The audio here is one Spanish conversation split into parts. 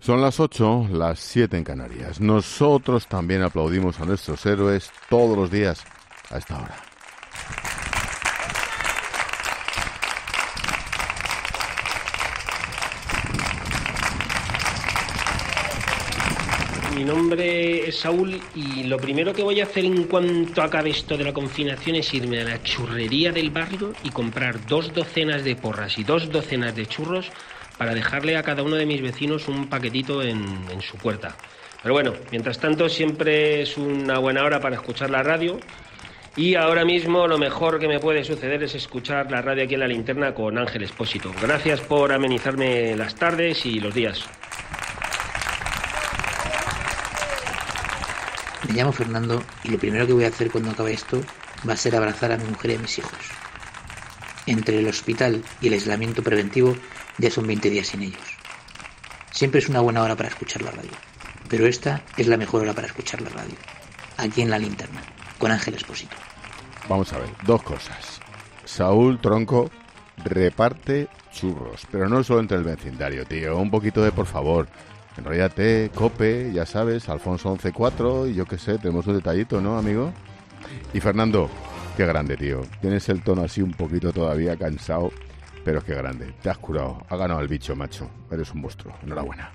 Son las 8, las 7 en Canarias. Nosotros también aplaudimos a nuestros héroes todos los días a esta hora. Mi nombre es Saúl y lo primero que voy a hacer en cuanto acabe esto de la confinación es irme a la churrería del barrio y comprar 2 docenas de porras y 2 docenas de churros para dejarle a cada uno de mis vecinos un paquetito en su puerta. Pero bueno, mientras tanto siempre es una buena hora para escuchar la radio y ahora mismo lo mejor que me puede suceder es escuchar la radio aquí en La Linterna con Ángel Expósito. Gracias por amenizarme las tardes y los días. Me llamo Fernando y lo primero que voy a hacer cuando acabe esto va a ser abrazar a mi mujer y a mis hijos. Entre el hospital y el aislamiento preventivo ya son 20 días sin ellos. Siempre es una buena hora para escuchar la radio, pero esta es la mejor hora para escuchar la radio. Aquí en La Linterna, con Ángel Expósito. Vamos a ver, 2 cosas. Saúl Tronco reparte churros, pero no solo entre el vecindario, tío. Un poquito de por favor. Enrollate, Cope, ya sabes, Alfonso 11-4 y yo qué sé, tenemos un detallito, ¿no, amigo? Y Fernando, qué grande, tío. Tienes el tono así un poquito todavía cansado, pero qué grande. Te has curado, has ganado al bicho, macho. Eres un monstruo. Enhorabuena.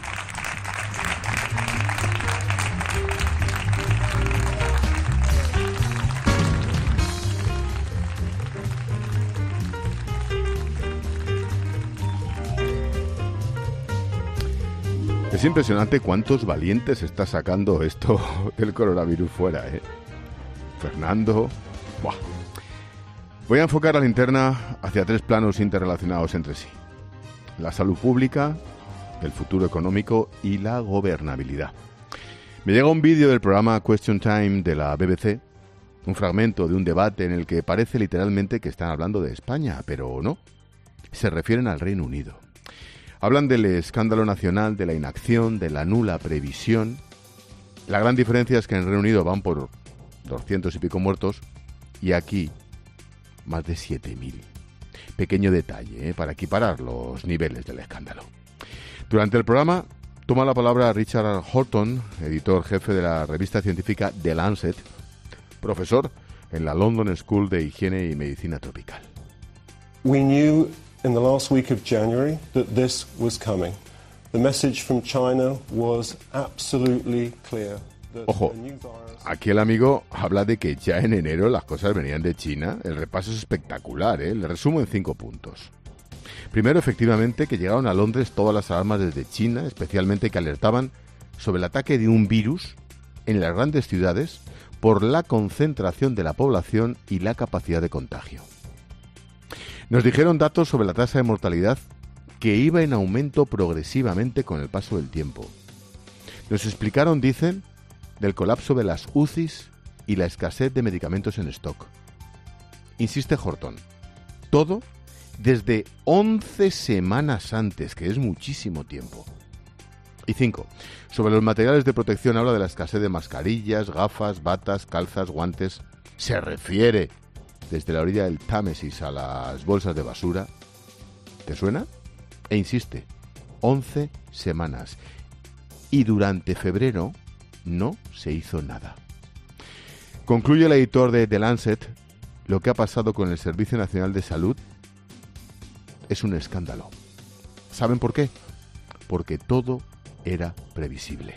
Es impresionante cuántos valientes está sacando esto del coronavirus fuera, ¿eh? Fernando. Buah. Voy a enfocar la linterna hacia 3 planos interrelacionados entre sí. La salud pública, el futuro económico y la gobernabilidad. Me llega un vídeo del programa Question Time de la BBC, un fragmento de un debate en el que parece literalmente que están hablando de España, pero no. Se refieren al Reino Unido. Hablan del escándalo nacional, de la inacción, de la nula previsión. La gran diferencia es que en el Reino Unido van por 200 y pico muertos y aquí más de 7.000. Pequeño detalle, para equiparar los niveles del escándalo. Durante el programa toma la palabra Richard Horton, editor jefe de la revista científica The Lancet, profesor en la London School de Higiene y Medicina Tropical. We knew in the last week of January that this was coming. The message from China was absolutely clear. Ojo, aquí el amigo habla de que ya en enero las cosas venían de China. El repaso es espectacular, ¿eh? Le resumo en 5 puntos. Primero, efectivamente, que llegaron a Londres todas las alarmas desde China, especialmente que alertaban sobre el ataque de un virus en las grandes ciudades por la concentración de la población y la capacidad de contagio. Nos dijeron datos sobre la tasa de mortalidad que iba en aumento progresivamente con el paso del tiempo. Nos explicaron, dicen, del colapso de las UCIs y la escasez de medicamentos en stock. Insiste Horton, todo desde 11 semanas antes, que es muchísimo tiempo. Y 5. Sobre los materiales de protección habla de la escasez de mascarillas, gafas, batas, calzas, guantes. Se refiere desde la orilla del Támesis a las bolsas de basura. ¿Te suena? E insiste, 11 semanas. Y durante febrero no se hizo nada. Concluye el editor de The Lancet, lo que ha pasado con el Servicio Nacional de Salud es un escándalo. ¿Saben por qué? Porque todo era previsible.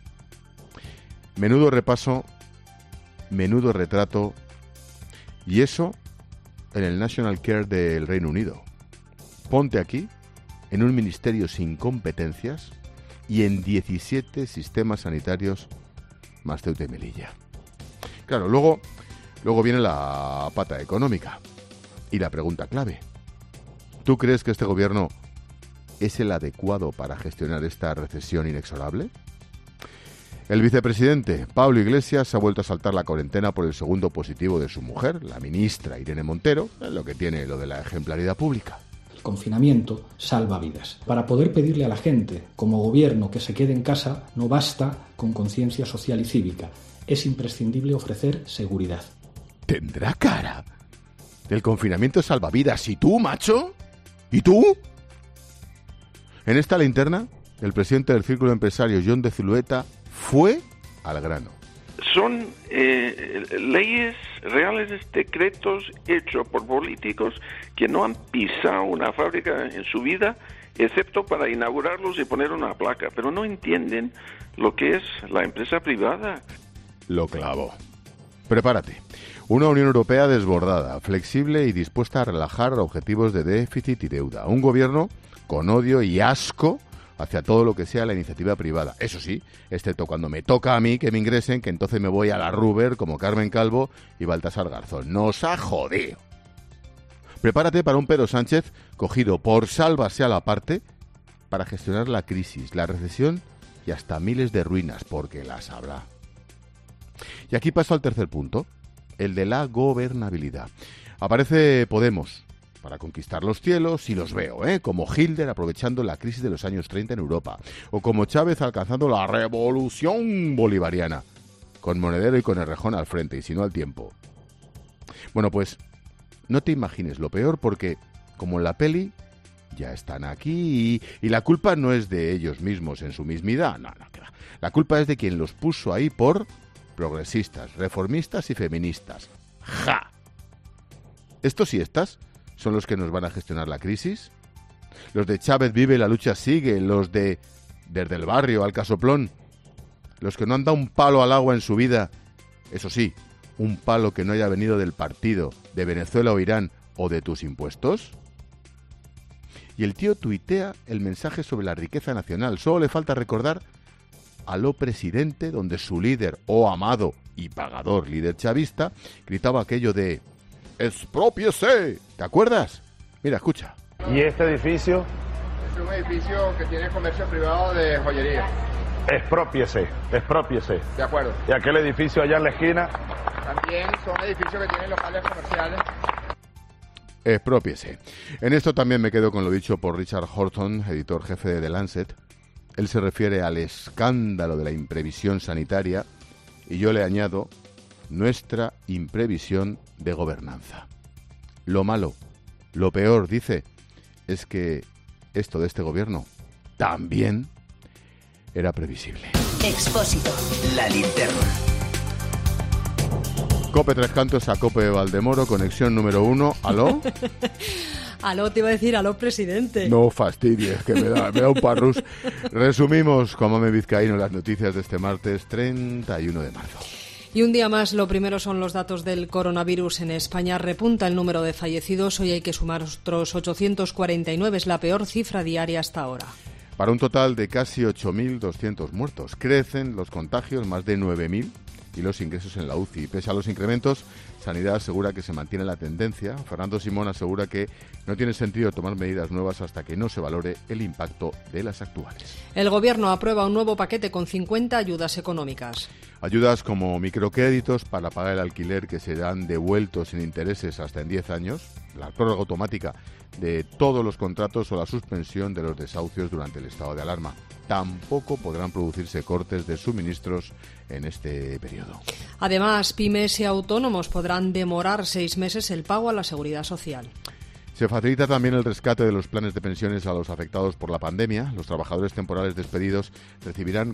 Menudo repaso, menudo retrato, y eso en el National Care del Reino Unido. Ponte aquí, en un ministerio sin competencias y en 17 sistemas sanitarios más Ceuta y Melilla. Claro, luego viene la pata económica y la pregunta clave. ¿Tú crees que este gobierno es el adecuado para gestionar esta recesión inexorable? El vicepresidente Pablo Iglesias ha vuelto a saltar la cuarentena por el segundo positivo de su mujer, la ministra Irene Montero, lo que tiene lo de la ejemplaridad pública. El confinamiento salva vidas. Para poder pedirle a la gente, como gobierno, que se quede en casa, no basta con conciencia social y cívica. Es imprescindible ofrecer seguridad. ¿Tendrá cara? El confinamiento salva vidas. ¿Y tú, macho? ¿Y tú? En esta linterna El presidente del Círculo Empresario, John de Zulueta, fue al grano. Son leyes, reales decretos hechos por políticos que no han pisado una fábrica en su vida, excepto para inaugurarlos y poner una placa, pero no entienden lo que es la empresa privada. Lo clavó. Prepárate. Una Unión Europea desbordada, flexible y dispuesta a relajar objetivos de déficit y deuda. Un gobierno con odio y asco hacia todo lo que sea la iniciativa privada. Eso sí, excepto cuando me toca a mí que me ingresen, que entonces me voy a la Ruber como Carmen Calvo y Baltasar Garzón. ¡Nos ha jodido! Prepárate para un Pedro Sánchez cogido por sálvase a la parte para gestionar la crisis, la recesión y hasta miles de ruinas, porque las habrá. Y aquí paso al tercer punto, el de la gobernabilidad. Aparece Podemos para conquistar los cielos y los veo, como Hitler aprovechando la crisis de los años 30 en Europa, o como Chávez alcanzando la revolución bolivariana, con Monedero y con Errejón al frente, y si no al tiempo. Bueno, pues no te imagines lo peor, porque, como en la peli, ya están aquí y la culpa no es de ellos mismos en su mismidad, no, que va. La culpa es de quien los puso ahí por progresistas, reformistas y feministas. ¡Ja! Estos y estas son los que nos van a gestionar la crisis. Los de Chávez vive, la lucha sigue, los de desde el barrio al casoplón, los que no han dado un palo al agua en su vida, eso sí, un palo que no haya venido del partido, de Venezuela o Irán o de tus impuestos. Y el tío tuitea el mensaje sobre la riqueza nacional. Solo le falta recordar a lo presidente, donde su líder, amado y pagador líder chavista, gritaba aquello de ¡exprópiese! ¿Te acuerdas? Mira, escucha. ¿Y este edificio? Es un edificio que tiene comercio privado de joyería. Exprópiese. De acuerdo. ¿Y aquel edificio allá en la esquina? También son edificios que tienen locales comerciales. Exprópiese. En esto también me quedo con lo dicho por Richard Horton, editor jefe de The Lancet. Él se refiere al escándalo de la imprevisión sanitaria y yo le añado nuestra imprevisión de gobernanza. Lo malo, lo peor, dice, es que esto de este gobierno también era previsible. Expósito. La linterna. Cope Tres Cantos a Cope Valdemoro, conexión número 1. ¿Aló? Aló, te iba a decir, aló, presidente. No fastidies, que me da un parrus. Resumimos, como me vizcaíno, las noticias de este martes 31 de marzo. Y un día más, lo primero son los datos del coronavirus en España. Repunta el número de fallecidos. Hoy hay que sumar otros 849. Es la peor cifra diaria hasta ahora. Para un total de casi 8.200 muertos. Crecen los contagios, más de 9.000, y los ingresos en la UCI. Pese a los incrementos, Sanidad asegura que se mantiene la tendencia. Fernando Simón asegura que no tiene sentido tomar medidas nuevas hasta que no se valore el impacto de las actuales. El Gobierno aprueba un nuevo paquete con 50 ayudas económicas. Ayudas como microcréditos para pagar el alquiler que serán devueltos sin intereses hasta en 10 años, la prórroga automática de todos los contratos o la suspensión de los desahucios durante el estado de alarma. Tampoco podrán producirse cortes de suministros en este periodo. Además, pymes y autónomos podrán demorar 6 meses el pago a la Seguridad Social. Se facilita también el rescate de los planes de pensiones a los afectados por la pandemia. Los trabajadores temporales despedidos recibirán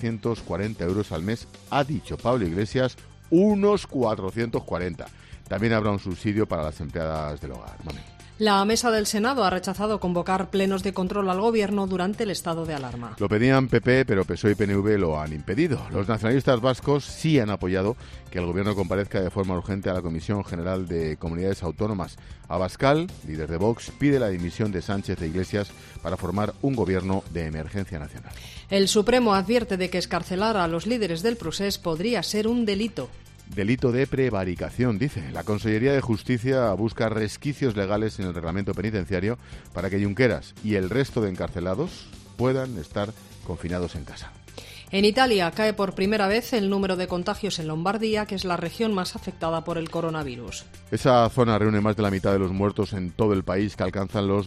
440 euros al mes, ha dicho Pablo Iglesias, unos 440. También habrá un subsidio para las empleadas del hogar. La mesa del Senado ha rechazado convocar plenos de control al Gobierno durante el estado de alarma. Lo pedían PP, pero PSOE y PNV lo han impedido. Los nacionalistas vascos sí han apoyado que el Gobierno comparezca de forma urgente a la Comisión General de Comunidades Autónomas. Abascal, líder de Vox, pide la dimisión de Sánchez e Iglesias para formar un gobierno de emergencia nacional. El Supremo advierte de que excarcelar a los líderes del Procés podría ser un delito. Delito de prevaricación, dice. La Consellería de Justicia busca resquicios legales en el reglamento penitenciario para que Junqueras y el resto de encarcelados puedan estar confinados en casa. En Italia cae por primera vez el número de contagios en Lombardía, que es la región más afectada por el coronavirus. Esa zona reúne más de la mitad de los muertos en todo el país, que alcanzan los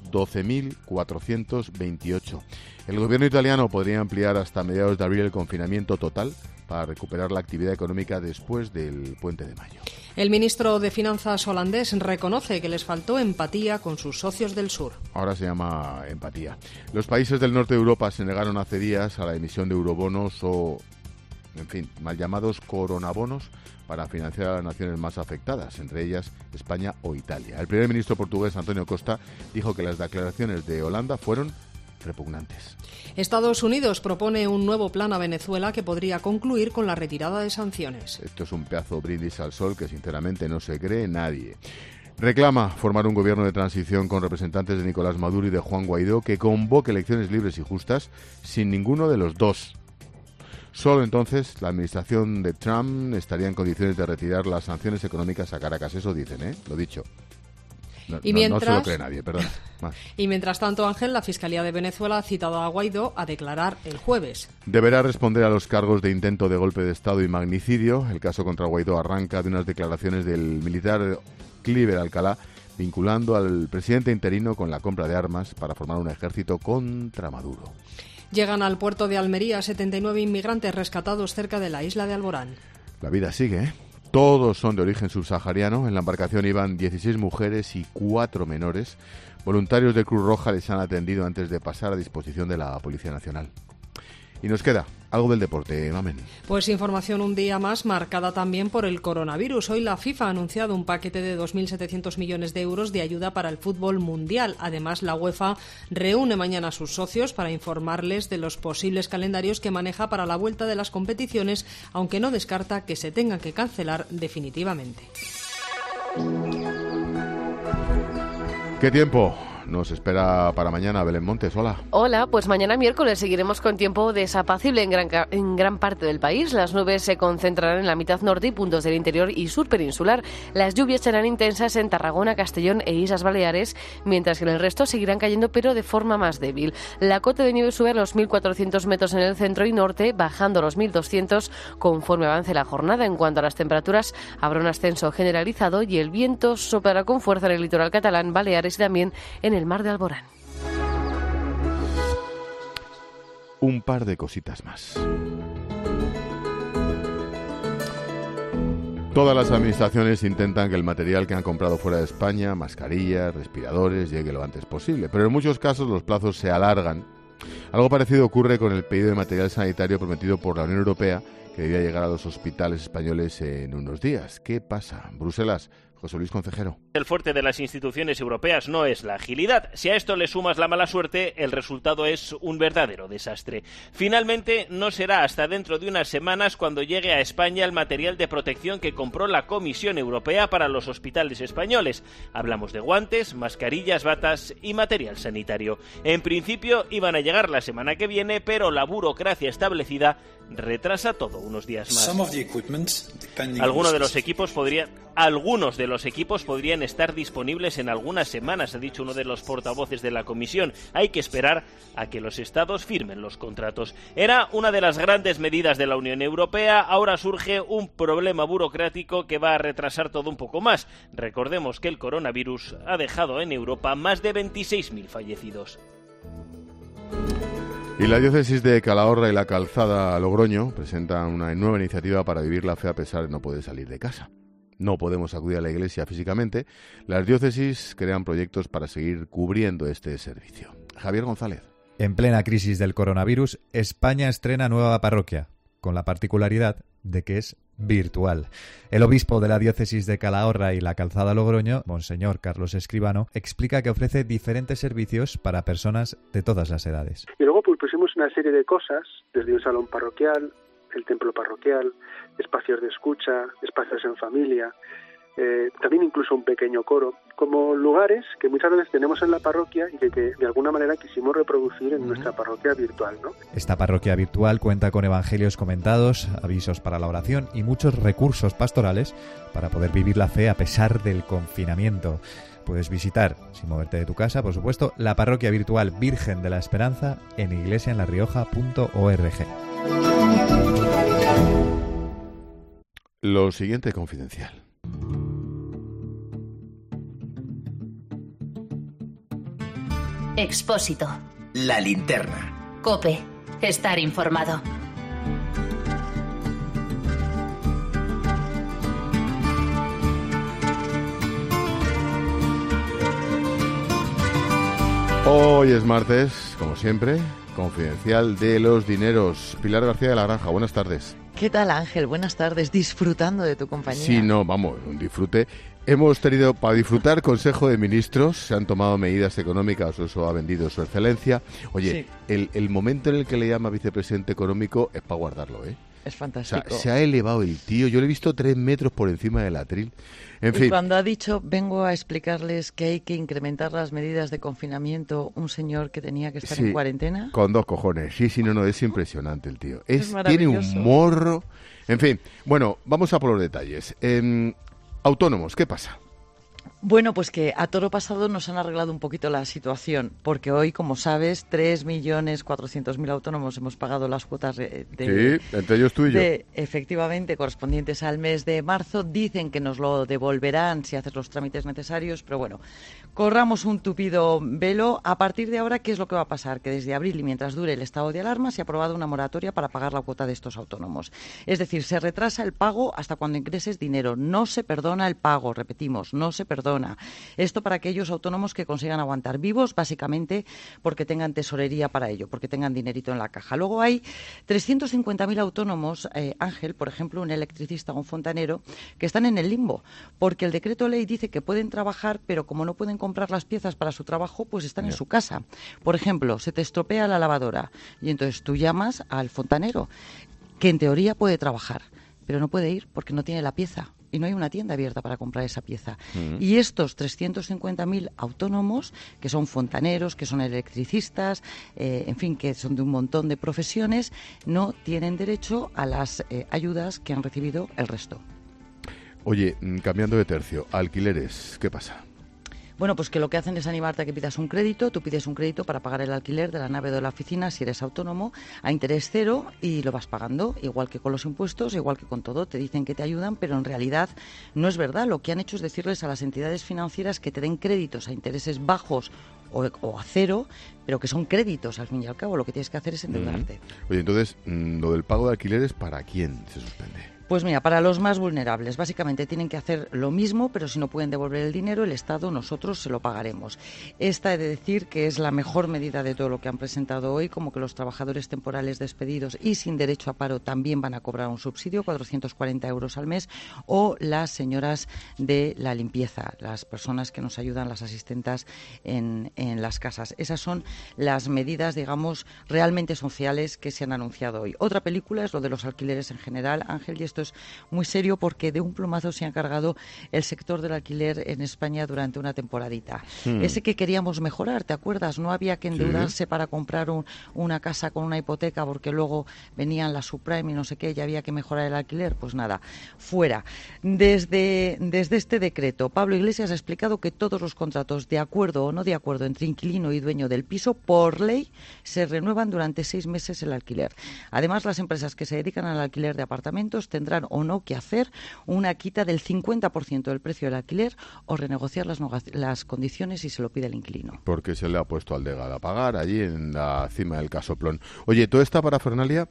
12.428. El gobierno italiano podría ampliar hasta mediados de abril el confinamiento total para recuperar la actividad económica después del puente de mayo. El ministro de Finanzas holandés reconoce que les faltó empatía con sus socios del sur. Ahora se llama empatía. Los países del norte de Europa se negaron hace días a la emisión de eurobonos o, en fin, mal llamados coronabonos para financiar a las naciones más afectadas, entre ellas España o Italia. El primer ministro portugués, António Costa, dijo que las declaraciones de Holanda fueron repugnantes. Estados Unidos propone un nuevo plan a Venezuela que podría concluir con la retirada de sanciones. Esto es un pedazo brindis al sol que sinceramente no se cree nadie. Reclama formar un gobierno de transición con representantes de Nicolás Maduro y de Juan Guaidó que convoque elecciones libres y justas sin ninguno de los dos. Solo entonces la administración de Trump estaría en condiciones de retirar las sanciones económicas a Caracas. Eso dicen, lo dicho. No se lo cree nadie, perdón. Y mientras tanto, Ángel, la Fiscalía de Venezuela ha citado a Guaidó a declarar el jueves. Deberá responder a los cargos de intento de golpe de Estado y magnicidio. El caso contra Guaidó arranca de unas declaraciones del militar Cliver Alcalá vinculando al presidente interino con la compra de armas para formar un ejército contra Maduro. Llegan al puerto de Almería 79 inmigrantes rescatados cerca de la isla de Alborán. La vida sigue, Todos son de origen subsahariano. En la embarcación iban 16 mujeres y 4 menores. Voluntarios de Cruz Roja les han atendido antes de pasar a disposición de la Policía Nacional. Y nos queda algo del deporte, Mamen. Pues información un día más marcada también por el coronavirus. Hoy la FIFA ha anunciado un paquete de 2.700 millones de euros de ayuda para el fútbol mundial. Además, la UEFA reúne mañana a sus socios para informarles de los posibles calendarios que maneja para la vuelta de las competiciones, aunque no descarta que se tengan que cancelar definitivamente. ¿Qué tiempo nos espera para mañana, Belén Montes? Hola. Hola, pues mañana miércoles seguiremos con tiempo desapacible en gran parte del país. Las nubes se concentrarán en la mitad norte y puntos del interior y sur peninsular. Las lluvias serán intensas en Tarragona, Castellón e Islas Baleares, mientras que en el resto seguirán cayendo, pero de forma más débil. La cota de nieve sube a los 1.400 metros en el centro y norte, bajando a los 1.200 conforme avance la jornada. En cuanto a las temperaturas, habrá un ascenso generalizado y el viento soplará con fuerza en el litoral catalán, Baleares y también en el mar de Alborán. Un par de cositas más. Todas las administraciones intentan que el material que han comprado fuera de España, mascarillas, respiradores, llegue lo antes posible, pero en muchos casos los plazos se alargan. Algo parecido ocurre con el pedido de material sanitario prometido por la Unión Europea, que debía llegar a los hospitales españoles en unos días. ¿Qué pasa? Bruselas. José Luis Concejero. El fuerte de las instituciones europeas no es la agilidad. Si a esto le sumas la mala suerte, el resultado es un verdadero desastre. Finalmente, no será hasta dentro de unas semanas cuando llegue a España el material de protección que compró la Comisión Europea para los hospitales españoles. Hablamos de guantes, mascarillas, batas y material sanitario. En principio iban a llegar la semana que viene, pero la burocracia establecida retrasa todo unos días más. Algunos de los equipos podrían estar disponibles en algunas semanas, ha dicho uno de los portavoces de la Comisión. Hay que esperar a que los Estados firmen los contratos. Era una de las grandes medidas de la Unión Europea. Ahora surge un problema burocrático que va a retrasar todo un poco más. Recordemos que el coronavirus ha dejado en Europa más de 26.000 fallecidos. Y la diócesis de Calahorra y la Calzada Logroño presentan una nueva iniciativa para vivir la fe a pesar de no poder salir de casa. No podemos acudir a la iglesia físicamente. Las diócesis crean proyectos para seguir cubriendo este servicio. Javier González. En plena crisis del coronavirus, España estrena nueva parroquia, con la particularidad de que es virtual. El obispo de la diócesis de Calahorra y la Calzada Logroño, Monseñor Carlos Escribano, explica que ofrece diferentes servicios para personas de todas las edades. Y luego pues pusimos una serie de cosas, desde un salón parroquial, el templo parroquial, espacios de escucha, espacios en familia, también incluso un pequeño coro, como lugares que muchas veces tenemos en la parroquia y que de alguna manera quisimos reproducir en nuestra parroquia virtual, ¿no? Esta parroquia virtual cuenta con evangelios comentados, avisos para la oración y muchos recursos pastorales para poder vivir la fe a pesar del confinamiento. Puedes visitar, sin moverte de tu casa, por supuesto, la parroquia virtual Virgen de la Esperanza en iglesiaenlarioja.org. Lo siguiente confidencial. Expósito. La linterna. COPE. Estar informado. 6 Hoy es martes, como siempre, confidencial de los dineros. Pilar García de la Granja, buenas tardes. ¿Qué tal, Ángel? Buenas tardes, disfrutando de tu compañía. Sí, no, vamos, un disfrute. Hemos tenido, para disfrutar, Consejo de Ministros, se han tomado medidas económicas, eso ha vendido su excelencia. Oye, sí. el momento en el que le llama vicepresidente económico es para guardarlo, ¿eh? Es fantástico. O sea, se ha elevado el tío, yo le he visto 3 metros por encima del atril. En fin. Y cuando ha dicho, vengo a explicarles que hay que incrementar las medidas de confinamiento, un señor que tenía que estar en cuarentena. Con 2 cojones. Sí, no, es impresionante el tío. Tiene un morro. En fin, bueno, vamos a por los detalles. Autónomos, ¿qué pasa? Bueno, pues que a toro pasado nos han arreglado un poquito la situación, porque hoy, como sabes, 3.400.000 autónomos hemos pagado las cuotas sí, entre ellos tú y yo. Efectivamente, correspondientes al mes de marzo. Dicen que nos lo devolverán si haces los trámites necesarios, pero bueno, corramos un tupido velo. A partir de ahora, ¿qué es lo que va a pasar? Que desde abril y mientras dure el estado de alarma se ha aprobado una moratoria para pagar la cuota de estos autónomos. Es decir, se retrasa el pago hasta cuando ingreses dinero. No se perdona el pago, repetimos, no se perdona. Esto para aquellos autónomos que consigan aguantar vivos, básicamente porque tengan tesorería para ello, porque tengan dinerito en la caja. Luego hay 350.000 autónomos, Ángel, por ejemplo, un electricista o un fontanero, que están en el limbo, porque el decreto ley dice que pueden trabajar, pero como no pueden comprar las piezas para su trabajo, pues están en su casa. Por ejemplo, se te estropea la lavadora y entonces tú llamas al fontanero, que en teoría puede trabajar, pero no puede ir porque no tiene la pieza. Y no hay una tienda abierta para comprar esa pieza. Y estos 350.000 autónomos, que son fontaneros, que son electricistas, en fin, que son de un montón de profesiones, no tienen derecho a las ayudas que han recibido el resto. Oye, cambiando de tercio, alquileres, ¿qué pasa? Bueno, pues que lo que hacen es animarte a que pidas un crédito. Tú pides un crédito para pagar el alquiler de la nave o de la oficina si eres autónomo a interés cero y lo vas pagando, igual que con los impuestos, igual que con todo. Te dicen que te ayudan, pero en realidad no es verdad. Lo que han hecho es decirles a las entidades financieras que te den créditos a intereses bajos o a cero, pero que son créditos, al fin y al cabo. Lo que tienes que hacer es endeudarte. Oye, entonces, lo del pago de alquileres, ¿para quién se suspende? Pues mira, para los más vulnerables, básicamente tienen que hacer lo mismo, pero si no pueden devolver el dinero, el Estado, nosotros se lo pagaremos. Esta he de decir que es la mejor medida de todo lo que han presentado hoy, como que los trabajadores temporales despedidos y sin derecho a paro también van a cobrar un subsidio, 440 euros al mes, o las señoras de la limpieza, las personas que nos ayudan, las asistentas en las casas. Esas son las medidas, digamos, realmente sociales que se han anunciado hoy. Otra película es lo de los alquileres en general, Ángel, y esto es muy serio porque de un plumazo se ha encargado el sector del alquiler en España durante una temporadita. Ese que queríamos mejorar, ¿te acuerdas? No había que endeudarse para comprar una casa con una hipoteca porque luego venían las subprime y no sé qué, y había que mejorar el alquiler. Pues nada, fuera. Desde este decreto, Pablo Iglesias ha explicado que todos los contratos, de acuerdo o no de acuerdo entre inquilino y dueño del piso, por ley se renuevan durante 6 meses el alquiler. Además, las empresas que se dedican al alquiler de apartamentos tendrán o no que hacer una quita del 50% del precio del alquiler o renegociar las condiciones si se lo pide el inquilino. Porque se le ha puesto al delegado a pagar allí en la cima del casoplón. Oye, toda esta parafernalia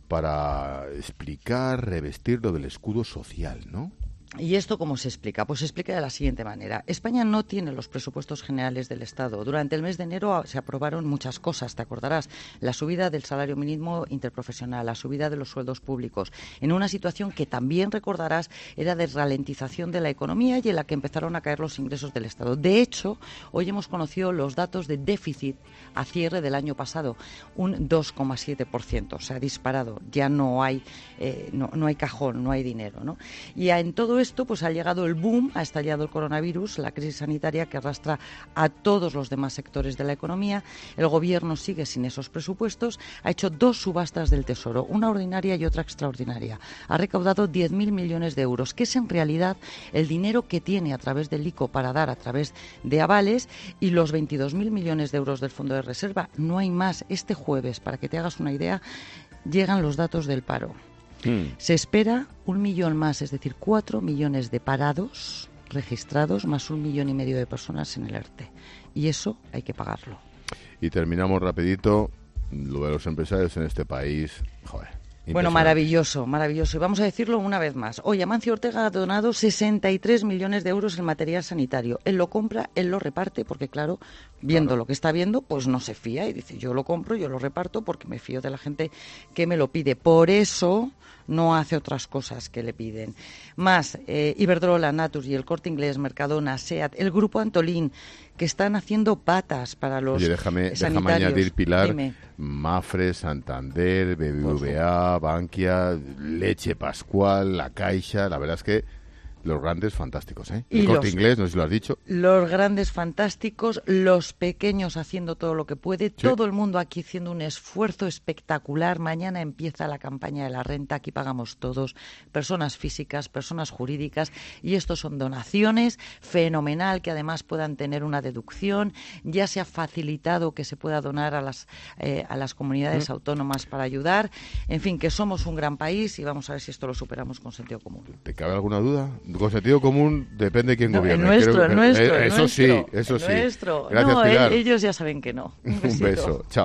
para explicar, revestir lo del escudo social, ¿no? ¿Y esto cómo se explica? Pues se explica de la siguiente manera. España no tiene los presupuestos generales del Estado. Durante el mes de enero se aprobaron muchas cosas, te acordarás. La subida del salario mínimo interprofesional, la subida de los sueldos públicos, en una situación que también recordarás era de ralentización de la economía y en la que empezaron a caer los ingresos del Estado. De hecho, hoy hemos conocido los datos de déficit a cierre del año pasado, un 2,7%. Se ha disparado, ya no hay cajón, no hay dinero, ¿no? Y en todo esto pues ha llegado el boom, ha estallado el coronavirus, la crisis sanitaria que arrastra a todos los demás sectores de la economía. El gobierno sigue sin esos presupuestos, ha hecho 2 subastas del Tesoro, una ordinaria y otra extraordinaria. Ha recaudado 10.000 millones de euros, que es en realidad el dinero que tiene a través del ICO para dar a través de avales, y los 22.000 millones de euros del Fondo de Reserva. No hay más. Este jueves, para que te hagas una idea, llegan los datos del paro. Se espera 1 millón más, es decir, 4 millones de parados registrados, más 1,5 millones de personas en el ERTE. Y eso hay que pagarlo. Y terminamos rapidito, lo de los empresarios en este país, joder. Bueno, maravilloso, maravilloso. Y vamos a decirlo una vez más. Hoy Amancio Ortega ha donado 63 millones de euros en material sanitario. Él lo compra, él lo reparte, porque claro, viendo lo que está viendo, pues no se fía y dice, yo lo compro, yo lo reparto porque me fío de la gente que me lo pide. Por eso no hace otras cosas que le piden. Más, Iberdrola, Naturgy y el Corte Inglés, Mercadona, SEAT, el Grupo Antolín, que están haciendo patas para los sanitarios. Déjame añadir, Pilar, Dime. Mafre, Santander, BBVA, Bankia, Leche Pascual, La Caixa, la verdad es que los grandes fantásticos, ¿eh? El Corte Inglés, no sé si lo has dicho. Los grandes fantásticos, los pequeños haciendo todo lo que puede, todo el mundo aquí haciendo un esfuerzo espectacular. Mañana empieza la campaña de la renta, aquí pagamos todos, personas físicas, personas jurídicas, y estos son donaciones, fenomenal que además puedan tener una deducción. Ya se ha facilitado que se pueda donar a las comunidades autónomas para ayudar. En fin, que somos un gran país y vamos a ver si esto lo superamos con sentido común. ¿Te cabe alguna duda? Con sentido común depende de quién gobierne. El nuestro. Eso sí. Gracias, Pilar. Ellos ya saben que no. Un beso. Chao.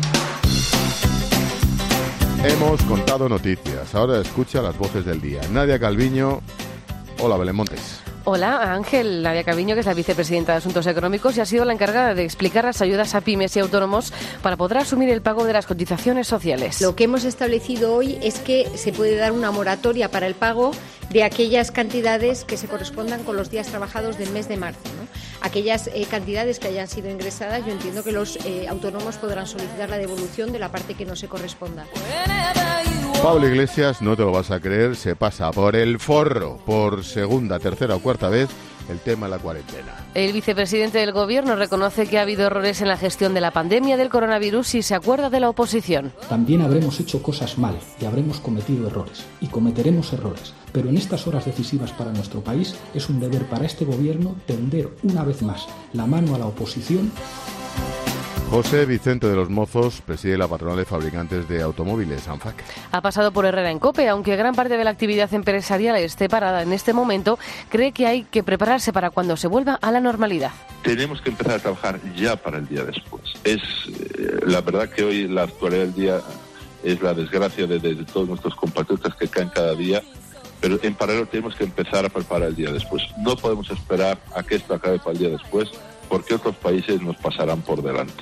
Hemos contado noticias. Ahora escucha las voces del día. Nadia Calviño. Hola, Belén Montes. Hola, Ángel. Nadia Calviño, que es la vicepresidenta de Asuntos Económicos y ha sido la encargada de explicar las ayudas a pymes y autónomos para poder asumir el pago de las cotizaciones sociales. Lo que hemos establecido hoy es que se puede dar una moratoria para el pago de aquellas cantidades que se correspondan con los días trabajados del mes de marzo, ¿no? Aquellas cantidades que hayan sido ingresadas, yo entiendo que los autónomos podrán solicitar la devolución de la parte que no se corresponda. Pablo Iglesias, no te lo vas a creer, se pasa por el forro por segunda, tercera o cuarta vez el tema de la cuarentena. El vicepresidente del Gobierno reconoce que ha habido errores en la gestión de la pandemia del coronavirus y se acuerda de la oposición. También habremos hecho cosas mal y habremos cometido errores y cometeremos errores. Pero en estas horas decisivas para nuestro país es un deber para este Gobierno tender una vez más la mano a la oposición. José Vicente de los Mozos preside la patronal de fabricantes de automóviles, ANFAC. Ha pasado por Herrera en COPE, aunque gran parte de la actividad empresarial esté parada en este momento, cree que hay que prepararse para cuando se vuelva a la normalidad. Tenemos que empezar a trabajar ya para el día después. Es la verdad que hoy la actualidad del día es la desgracia de todos nuestros compatriotas que caen cada día, pero en paralelo tenemos que empezar a preparar el día después. No podemos esperar a que esto acabe para el día después, porque otros países nos pasarán por delante.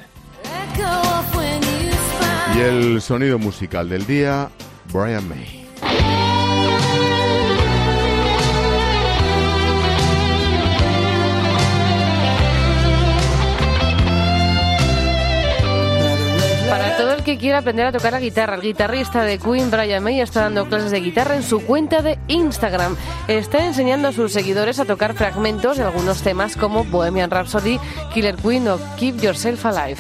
Y el sonido musical del día, Brian May. Para todo el que quiera aprender a tocar la guitarra, el guitarrista de Queen, Brian May, está dando clases de guitarra en su cuenta de Instagram. Está enseñando a sus seguidores a tocar fragmentos de algunos temas como Bohemian Rhapsody, Killer Queen o Keep Yourself Alive.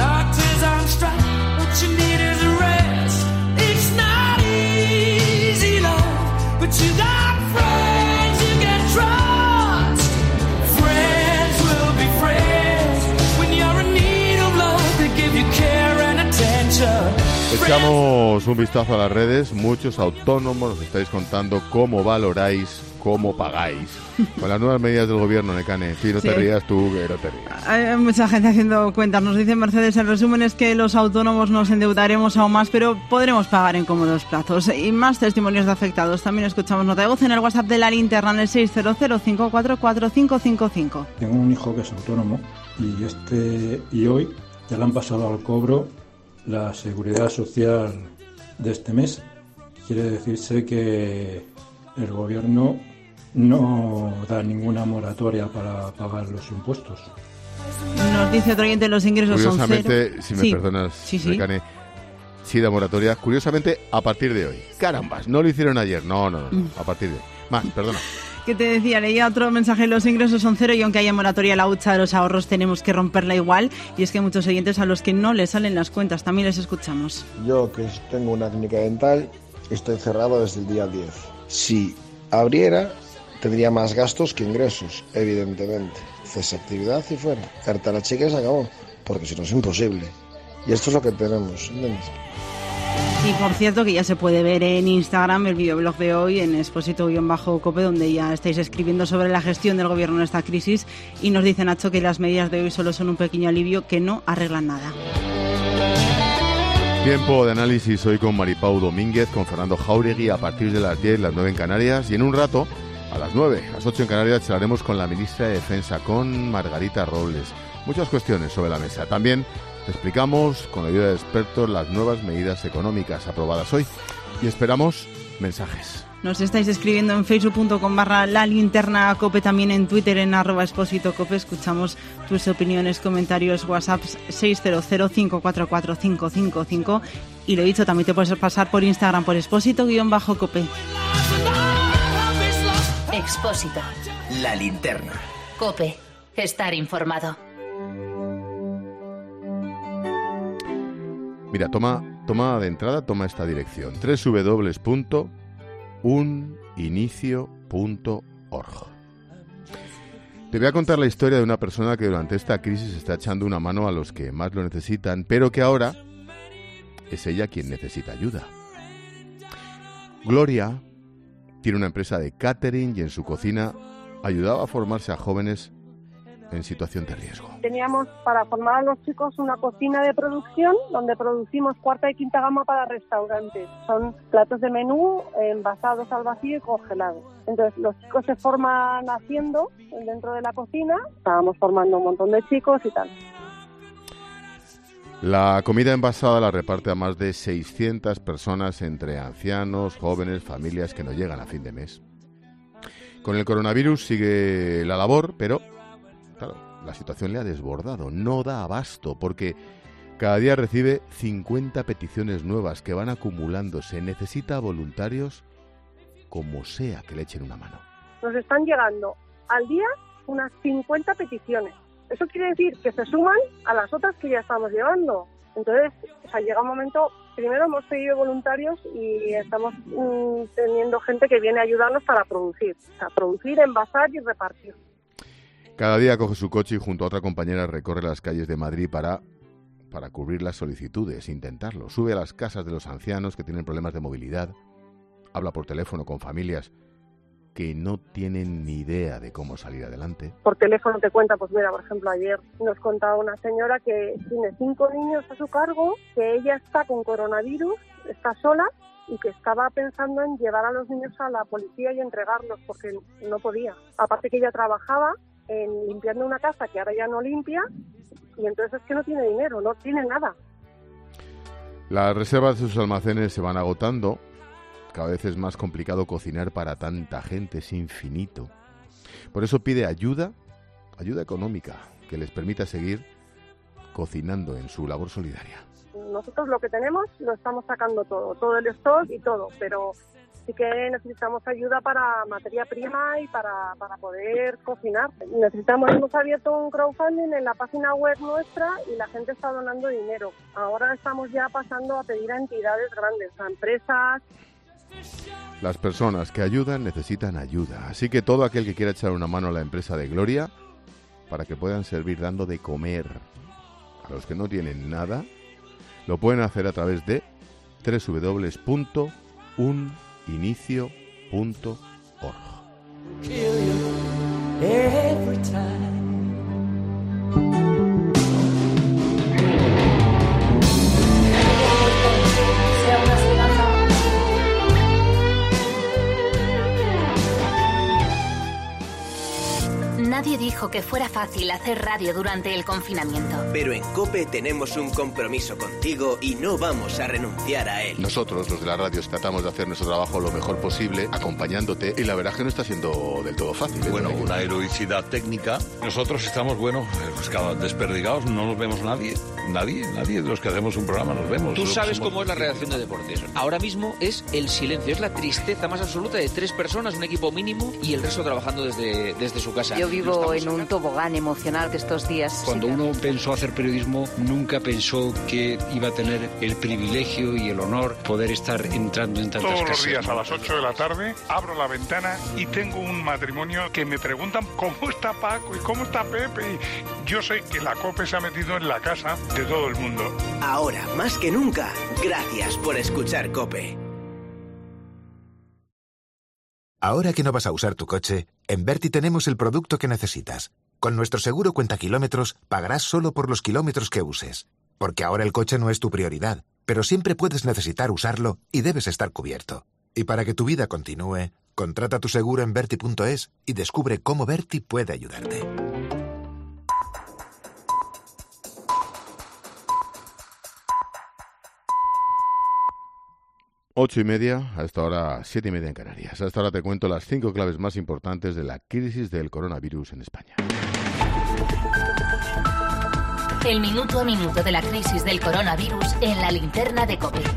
Echamos un vistazo a las redes, muchos autónomos nos estáis contando cómo valoráis, cómo pagáis. Con las nuevas medidas del gobierno, Necane, si no te rías tú, que no te rías. Hay mucha gente haciendo cuentas, nos dice Mercedes, el resumen es que los autónomos nos endeudaremos aún más, pero podremos pagar en cómodos plazos. Y más testimonios de afectados, también escuchamos nota de voz en el WhatsApp de La Linterna, en el 600-544-555. Tengo un hijo que es autónomo y hoy ya le han pasado al cobro la seguridad social de este mes. Quiere decirse que el gobierno no da ninguna moratoria para pagar los impuestos. Nos dice otro oyente, los ingresos son cero. Curiosamente, si me perdonas, Necane, sí da moratoria, curiosamente a partir de hoy. Carambas, no lo hicieron ayer, no, a partir de hoy. Más, perdona. Que te decía, leía otro mensaje, los ingresos son cero y aunque haya moratoria la hucha de los ahorros tenemos que romperla igual, y es que hay muchos oyentes a los que no les salen las cuentas, también les escuchamos. Yo, que tengo una clínica dental, estoy cerrado desde el día 10. Si abriera, tendría más gastos que ingresos, evidentemente. Cesa actividad y fuera. Carta a la chica y se acabó, porque si no es imposible. Y esto es lo que tenemos, ¿entiendes? Y por cierto que ya se puede ver en Instagram el videoblog de hoy en Expósito-Cope, donde ya estáis escribiendo sobre la gestión del gobierno en esta crisis, y nos dice Nacho que las medidas de hoy solo son un pequeño alivio que no arreglan nada. Tiempo de análisis hoy con Maripau Domínguez, con Fernando Jáuregui a partir de las 10, las 9 en Canarias, y en un rato, a las 9, las 8 en Canarias, charlaremos con la ministra de Defensa, con Margarita Robles. Muchas cuestiones sobre la mesa. También te explicamos, con la ayuda de expertos, las nuevas medidas económicas aprobadas hoy y esperamos mensajes. Nos estáis escribiendo en facebook.com/lalinternacope, también en Twitter en @expositocope. Escuchamos tus opiniones, comentarios, WhatsApp 600544555. Y lo dicho, también te puedes pasar por Instagram por expósito_cope. Expósito. La linterna. Cope. Estar informado. Mira, toma de entrada, toma esta dirección: www.uninicio.org. Te voy a contar la historia de una persona que durante esta crisis está echando una mano a los que más lo necesitan, pero que ahora es ella quien necesita ayuda. Gloria tiene una empresa de catering y en su cocina ayudaba a formarse a jóvenes en situación de riesgo. Teníamos para formar a los chicos una cocina de producción donde producimos cuarta y quinta gama para restaurantes. Son platos de menú envasados al vacío y congelados. Entonces los chicos se forman haciendo dentro de la cocina. Estábamos formando un montón de chicos y tal. La comida envasada la reparte a más de 600 personas entre ancianos, jóvenes, familias que no llegan a fin de mes. Con el coronavirus sigue la labor, pero claro, la situación le ha desbordado, no da abasto, porque cada día recibe 50 peticiones nuevas que van acumulándose. Necesita voluntarios como sea que le echen una mano. Nos están llegando al día unas 50 peticiones. Eso quiere decir que se suman a las otras que ya estamos llevando. Entonces, llega un momento, primero hemos pedido voluntarios y estamos teniendo gente que viene a ayudarnos para producir. O sea, producir, envasar y repartir. Cada día coge su coche y junto a otra compañera recorre las calles de Madrid para cubrir las solicitudes, intentarlo. Sube a las casas de los ancianos que tienen problemas de movilidad, habla por teléfono con familias que no tienen ni idea de cómo salir adelante. Por teléfono te cuenta, pues mira, por ejemplo, ayer nos contaba una señora que tiene 5 niños a su cargo, que ella está con coronavirus, está sola y que estaba pensando en llevar a los niños a la policía y entregarlos porque no podía. Aparte que ella trabajaba limpiando una casa que ahora ya no limpia y entonces es que no tiene dinero, no tiene nada. Las reservas de sus almacenes se van agotando. Cada vez es más complicado cocinar para tanta gente, es infinito. Por eso pide ayuda económica, que les permita seguir cocinando en su labor solidaria. Nosotros lo que tenemos lo estamos sacando todo el stock y todo, pero sí que necesitamos ayuda para materia prima y para poder cocinar. Hemos abierto un crowdfunding en la página web nuestra y la gente está donando dinero. Ahora estamos ya pasando a pedir a entidades grandes, a empresas. Las personas que ayudan necesitan ayuda, así que todo aquel que quiera echar una mano a la empresa de Gloria para que puedan servir dando de comer a los que no tienen nada, lo pueden hacer a través de www.uninicio.org. Nadie dijo que fuera fácil hacer radio durante el confinamiento. Pero en COPE tenemos un compromiso contigo y no vamos a renunciar a él. Nosotros, los de la radio, tratamos de hacer nuestro trabajo lo mejor posible, acompañándote, y la verdad es que no está siendo del todo fácil. Bueno, una heroicidad técnica. Nosotros estamos, desperdigados, no nos vemos nadie de los que hacemos un programa nos vemos. Tú sabes cómo es la redacción de deportes. Ahora mismo es el silencio, es la tristeza más absoluta de 3 personas, un equipo mínimo, y el resto trabajando desde su casa. Yo vivo en un tobogán emocional que estos días... Cuando uno pensó hacer periodismo, nunca pensó que iba a tener el privilegio y el honor poder estar entrando en tantas casas. Todos los días a las 8 de la tarde abro la ventana y tengo un matrimonio que me preguntan cómo está Paco y cómo está Pepe. Y yo sé que la COPE se ha metido en la casa de todo el mundo. Ahora, más que nunca, gracias por escuchar COPE. Ahora que no vas a usar tu coche, en Berti tenemos el producto que necesitas. Con nuestro seguro cuenta kilómetros, pagarás solo por los kilómetros que uses. Porque ahora el coche no es tu prioridad. pero siempre puedes necesitar usarlo y debes estar cubierto. Y para que tu vida continúe, contrata tu seguro en Verti.es y descubre cómo Verti puede ayudarte. Ocho y media, a esta hora 7:30 en Canarias. A esta hora te cuento las 5 claves más importantes de la crisis del coronavirus en España. El minuto a minuto de la crisis del coronavirus en la linterna de COPE.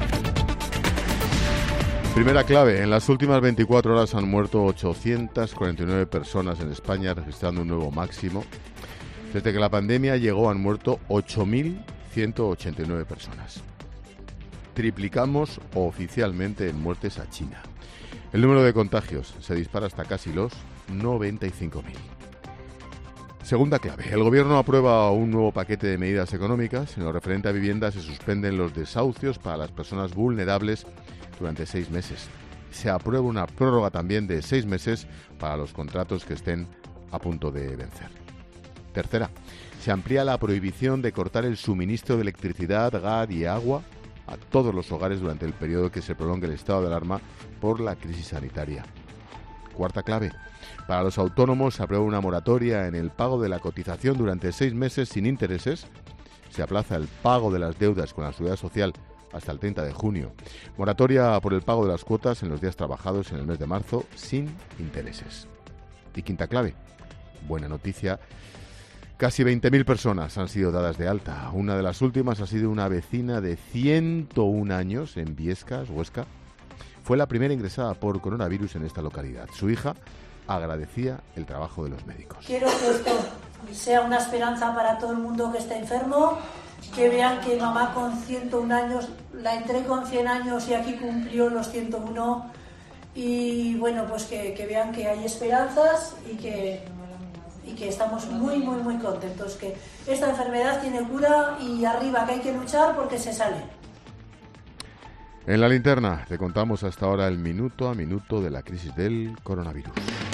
Primera clave, en las últimas 24 horas han muerto 849 personas en España, registrando un nuevo máximo. Desde que la pandemia llegó han muerto 8.189 personas. Triplicamos oficialmente en muertes a China. El número de contagios se dispara hasta casi los 95.000. Segunda clave, el Gobierno aprueba un nuevo paquete de medidas económicas. En lo referente a vivienda se suspenden los desahucios para las personas vulnerables durante 6 meses. Se aprueba una prórroga también de 6 meses para los contratos que estén a punto de vencer. Tercera, se amplía la prohibición de cortar el suministro de electricidad, gas y agua a todos los hogares durante el periodo que se prolongue el estado de alarma por la crisis sanitaria. Cuarta clave, para los autónomos se aprueba una moratoria en el pago de la cotización durante 6 meses sin intereses. Se aplaza el pago de las deudas con la Seguridad Social hasta el 30 de junio. Moratoria por el pago de las cuotas en los días trabajados en el mes de marzo sin intereses. Y quinta clave, buena noticia, casi 20.000 personas han sido dadas de alta. Una de las últimas ha sido una vecina de 101 años en Biescas, Huesca. Fue la primera ingresada por coronavirus en esta localidad. Su hija agradecía el trabajo de los médicos. Quiero que esto sea una esperanza para todo el mundo que está enfermo, que vean que mamá con 101 años, la entré con 100 años y aquí cumplió los 101, y bueno, pues que vean que hay esperanzas y que estamos muy, muy, muy contentos, que esta enfermedad tiene cura y arriba, que hay que luchar porque se sale. En la linterna te contamos hasta ahora el minuto a minuto de la crisis del coronavirus.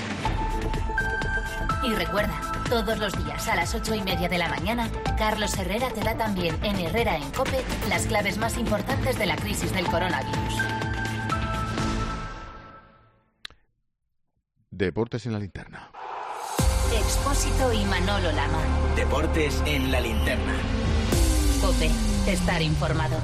Y recuerda, todos los días a las 8:30 de la mañana, Carlos Herrera te da también en Herrera en COPE las claves más importantes de la crisis del coronavirus. Deportes en la linterna. Expósito y Manolo Lama. Deportes en la linterna. COPE, estar informado.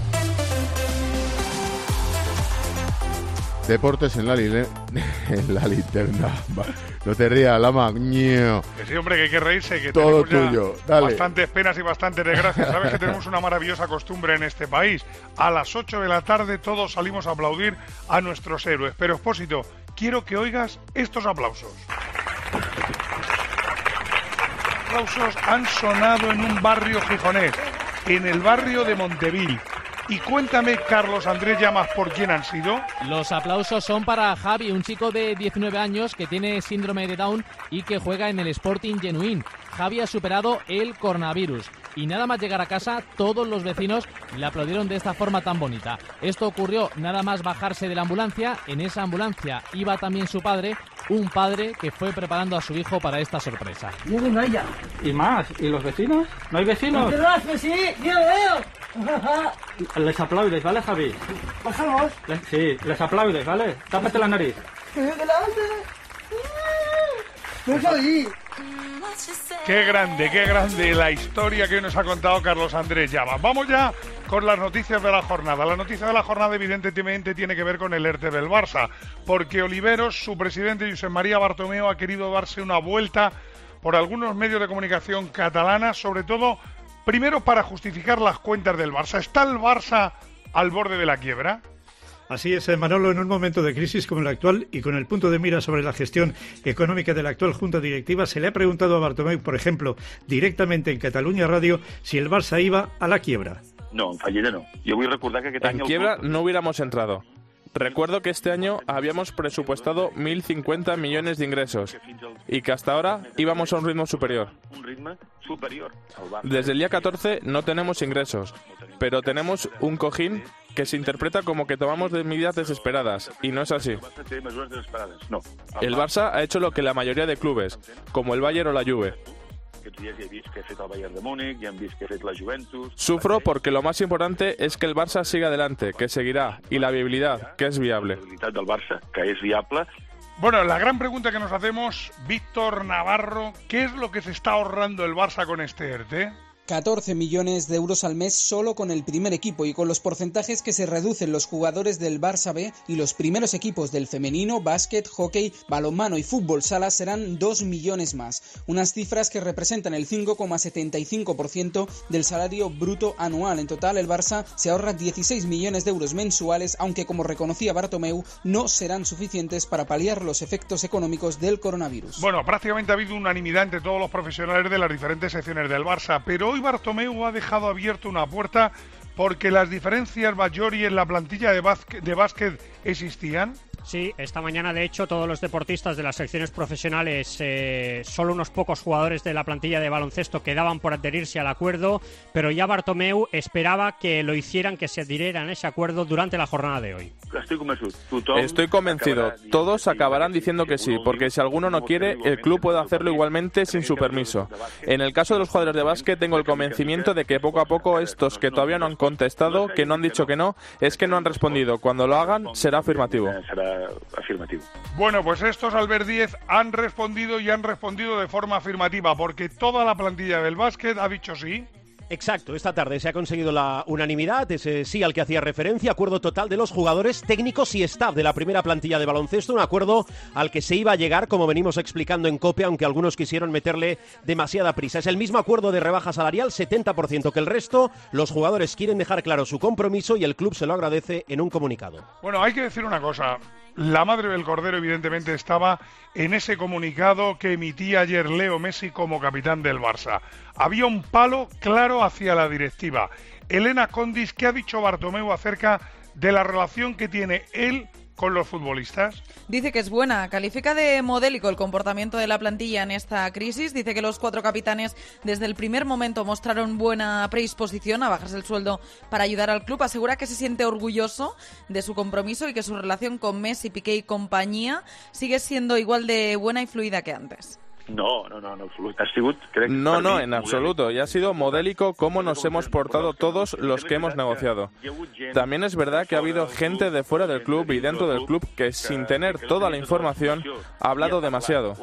Deportes en la linterna. No te rías, Lama. Que sí, hombre, que hay que reírse, que todo tenemos tuyo. Ya dale. Bastantes penas y bastantes desgracias. Sabes que tenemos una maravillosa costumbre en este país. A las 8 de la tarde todos salimos a aplaudir a nuestros héroes. Pero, Expósito, quiero que oigas estos aplausos. Aplausos han sonado en un barrio gijonés, en el barrio de Montevil. Y cuéntame, Carlos Andrés Llamas, ¿por quién han sido? Los aplausos son para Javi, un chico de 19 años que tiene síndrome de Down y que juega en el Sporting Genuín. Javi ha superado el coronavirus y nada más llegar a casa, todos los vecinos le aplaudieron de esta forma tan bonita. Esto ocurrió nada más bajarse de la ambulancia. En esa ambulancia iba también su padre, un padre que fue preparando a su hijo para esta sorpresa. Miren allá. ¿Y más? ¿Y los vecinos? ¿No hay vecinos? Sí, yo veo. Les aplaudes, ¿vale, Javi? ¿Bajamos? Sí, les aplaudes, ¿vale? Tápate la nariz. No soy. Qué grande la historia que nos ha contado Carlos Andrés Llamas. Vamos ya con las noticias de la jornada. La noticia de la jornada evidentemente tiene que ver con el ERTE del Barça, porque Oliveros, su presidente Josep María Bartomeu, ha querido darse una vuelta por algunos medios de comunicación catalanas, sobre todo, primero para justificar las cuentas del Barça. ¿Está el Barça al borde de la quiebra? Así es, Manolo, en un momento de crisis como el actual y con el punto de mira sobre la gestión económica de la actual Junta Directiva, se le ha preguntado a Bartomeu, por ejemplo, directamente en Catalunya Radio, si el Barça iba a la quiebra. No, en fallida no. Yo vull recordar que aquest any... En quiebra no hubiéramos entrado. Recuerdo que este año habíamos presupuestado 1.050 millones de ingresos y que hasta ahora íbamos a un ritmo superior. Desde el día 14 no tenemos ingresos, pero tenemos un cojín que se interpreta como que tomamos medidas desesperadas, y no es así. El Barça ha hecho lo que la mayoría de clubes, como el Bayern o la Juve. Sufro porque lo más importante es que el Barça siga adelante, que seguirá, y la viabilidad, que es viable. Bueno, la gran pregunta que nos hacemos, Víctor Navarro, ¿qué es lo que se está ahorrando el Barça con este ERTE? 14 millones de euros al mes solo con el primer equipo, y con los porcentajes que se reducen los jugadores del Barça B y los primeros equipos del femenino, básquet, hockey, balonmano y fútbol sala serán 2 millones más, unas cifras que representan el 5,75% del salario bruto anual. En total, el Barça se ahorra 16 millones de euros mensuales, aunque, como reconocía Bartomeu, no serán suficientes para paliar los efectos económicos del coronavirus. Bueno, prácticamente ha habido unanimidad entre todos los profesionales de las diferentes secciones del Barça, pero hoy Bartomeu ha dejado abierta una puerta porque las diferencias mayores en la plantilla de básquet existían. Sí, esta mañana de hecho todos los deportistas de las secciones profesionales, solo unos pocos jugadores de la plantilla de baloncesto quedaban por adherirse al acuerdo, pero ya Bartomeu esperaba que lo hicieran, que se adhirieran a ese acuerdo durante la jornada de hoy. Estoy convencido, todos acabarán diciendo que sí, porque si alguno no quiere, el club puede hacerlo igualmente sin su permiso. En el caso de los jugadores de básquet tengo el convencimiento de que poco a poco estos que todavía no han contestado, que no han dicho que no, es que no han respondido. Cuando lo hagan, será afirmativo. Bueno, pues estos Albert 10 han respondido y han respondido de forma afirmativa, porque toda la plantilla del básquet ha dicho sí. Exacto, esta tarde se ha conseguido la unanimidad, ese sí al que hacía referencia, acuerdo total de los jugadores, técnicos y staff de la primera plantilla de baloncesto, un acuerdo al que se iba a llegar, como venimos explicando en COPE, aunque algunos quisieron meterle demasiada prisa. Es el mismo acuerdo de rebaja salarial, 70% que el resto. Los jugadores quieren dejar claro su compromiso y el club se lo agradece en un comunicado. Bueno, hay que decir una cosa. La madre del Cordero evidentemente estaba en ese comunicado que emitía ayer Leo Messi como capitán del Barça. Había un palo claro hacia la directiva. Elena Condis, ¿qué ha dicho Bartomeu acerca de la relación que tiene él con los futbolistas? Dice que es buena, califica de modélico el comportamiento de la plantilla en esta crisis, dice que los 4 capitanes desde el primer momento mostraron buena predisposición a bajarse el sueldo para ayudar al club, asegura que se siente orgulloso de su compromiso y que su relación con Messi, Piqué y compañía sigue siendo igual de buena y fluida que antes. No, en absoluto. No, en absoluto. Y ha sido modélico cómo nos hemos portado todos los que hemos negociado. También es verdad que ha habido gente de fuera del club y dentro del club que, sin tener toda la información, ha hablado demasiado.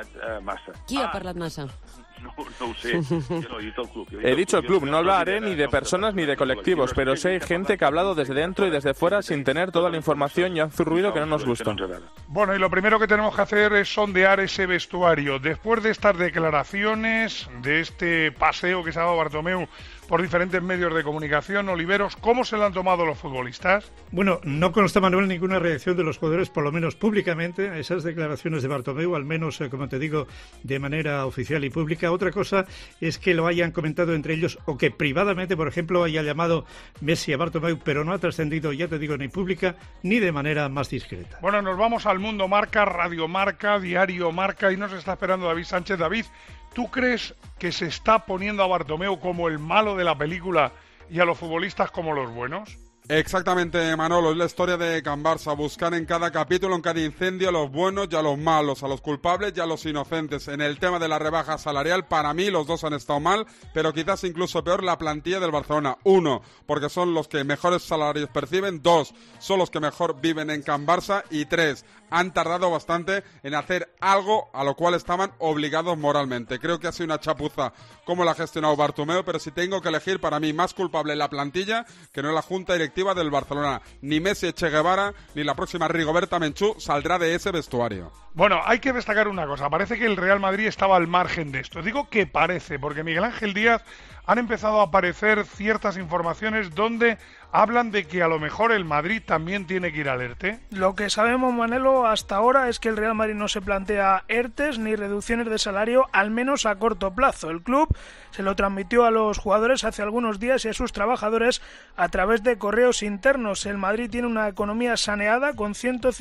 Qui ha parlat massa? No ho sé, jo no he dit el club. He dicho el club, no hablaré ni de personas ni de colectivos, pero sí hay gente que ha hablado desde dentro y desde fuera sin tener toda la información y hace un ruido que no nos gusta. Bueno, y lo primero que tenemos que hacer es sondear ese vestuario. Después de estas declaraciones, de este paseo que se ha dado Bartomeu por diferentes medios de comunicación, Oliveros, ¿cómo se lo han tomado los futbolistas? Bueno, no consta, Manuel, ninguna reacción de los jugadores, por lo menos públicamente, a esas declaraciones de Bartomeu, al menos, como te digo, de manera oficial y pública. Otra cosa es que lo hayan comentado entre ellos o que privadamente, por ejemplo, haya llamado Messi a Bartomeu, pero no ha trascendido, ya te digo, ni pública ni de manera más discreta. Bueno, nos vamos al Mundo Marca, Radio Marca, Diario Marca, y nos está esperando David Sánchez. David, ¿tú crees que se está poniendo a Bartomeu como el malo de la película y a los futbolistas como los buenos? Exactamente, Manolo, es la historia de Can Barça, buscar en cada capítulo, en cada incendio, a los buenos y a los malos, a los culpables y a los inocentes. En el tema de la rebaja salarial, para mí los dos han estado mal, pero quizás incluso peor la plantilla del Barcelona. 1, porque son los que mejores salarios perciben. 2, son los que mejor viven en Can Barça. Y 3, han tardado bastante en hacer algo a lo cual estaban obligados moralmente. Creo que ha sido una chapuza como la ha gestionado Bartomeu, pero si tengo que elegir, para mí más culpable la plantilla que no la junta directiva del Barcelona. Ni Messi, Che Guevara, ni la próxima Rigoberta Menchú saldrá de ese vestuario. Bueno, hay que destacar una cosa. Parece que el Real Madrid estaba al margen de esto. Digo que parece, porque Miguel Ángel Díaz han empezado a aparecer ciertas informaciones donde hablan de que a lo mejor el Madrid también tiene que ir al ERTE. Lo que sabemos, Manelo, hasta ahora es que el Real Madrid no se plantea ERTEs ni reducciones de salario, al menos a corto plazo. El club se lo transmitió a los jugadores hace algunos días y a sus trabajadores a través de correos internos. El Madrid tiene una economía saneada con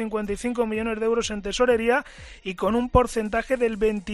155 millones de euros en tesorería y con un porcentaje del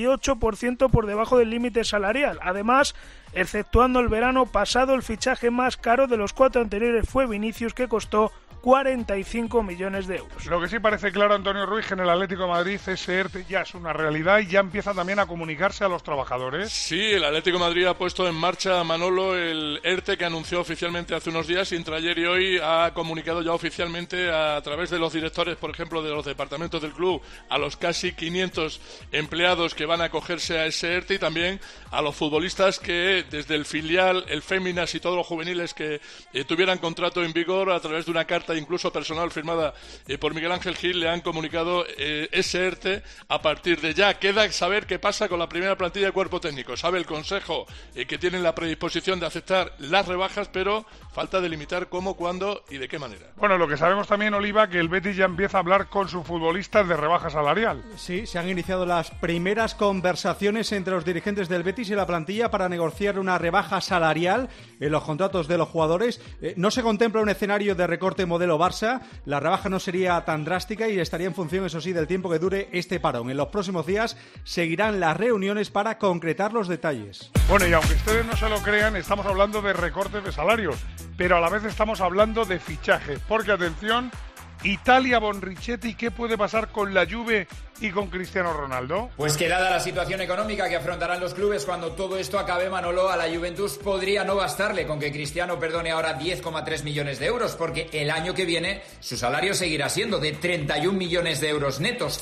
28% por debajo del límite salarial. Además, exceptuando el verano pasado, el fichaje más caro de los 4 anteriores fue Vinicius, que costó 45 millones de euros. Lo que sí parece claro, Antonio Ruiz, que en el Atlético de Madrid ese ERTE ya es una realidad y ya empieza también a comunicarse a los trabajadores. Sí, el Atlético de Madrid ha puesto en marcha, Manolo, el ERTE que anunció oficialmente hace unos días, y entre ayer y hoy ha comunicado ya oficialmente a través de los directores, por ejemplo, de los departamentos del club, a los casi 500 empleados que van a acogerse a ese ERTE, y también a los futbolistas que desde el filial, el Féminas y todos los juveniles que tuvieran contrato en vigor, a través de una carta incluso personal firmada por Miguel Ángel Gil, le han comunicado ese ERTE a partir de ya. Queda saber qué pasa con la primera plantilla de cuerpo técnico. Sabe el Consejo que tienen la predisposición de aceptar las rebajas, pero falta delimitar cómo, cuándo y de qué manera. Bueno, lo que sabemos también, Oliva, que el Betis ya empieza a hablar con sus futbolistas de rebaja salarial. Sí, se han iniciado las primeras conversaciones entre los dirigentes del Betis y la plantilla para negociar una rebaja salarial en los contratos de los jugadores. No se contempla un escenario de recorte modelo Barça. La rebaja no sería tan drástica y estaría en función, eso sí, del tiempo que dure este parón. En los próximos días seguirán las reuniones para concretar los detalles. Bueno, y aunque ustedes no se lo crean, estamos hablando de recortes de salarios, pero a la vez estamos hablando de fichajes, porque atención, Italia, Bonrichetti, ¿qué puede pasar con la Juve y con Cristiano Ronaldo? Pues que dada la situación económica que afrontarán los clubes cuando todo esto acabe, Manolo, a la Juventus podría no bastarle con que Cristiano perdone ahora 10,3 millones de euros, porque el año que viene su salario seguirá siendo de 31 millones de euros netos,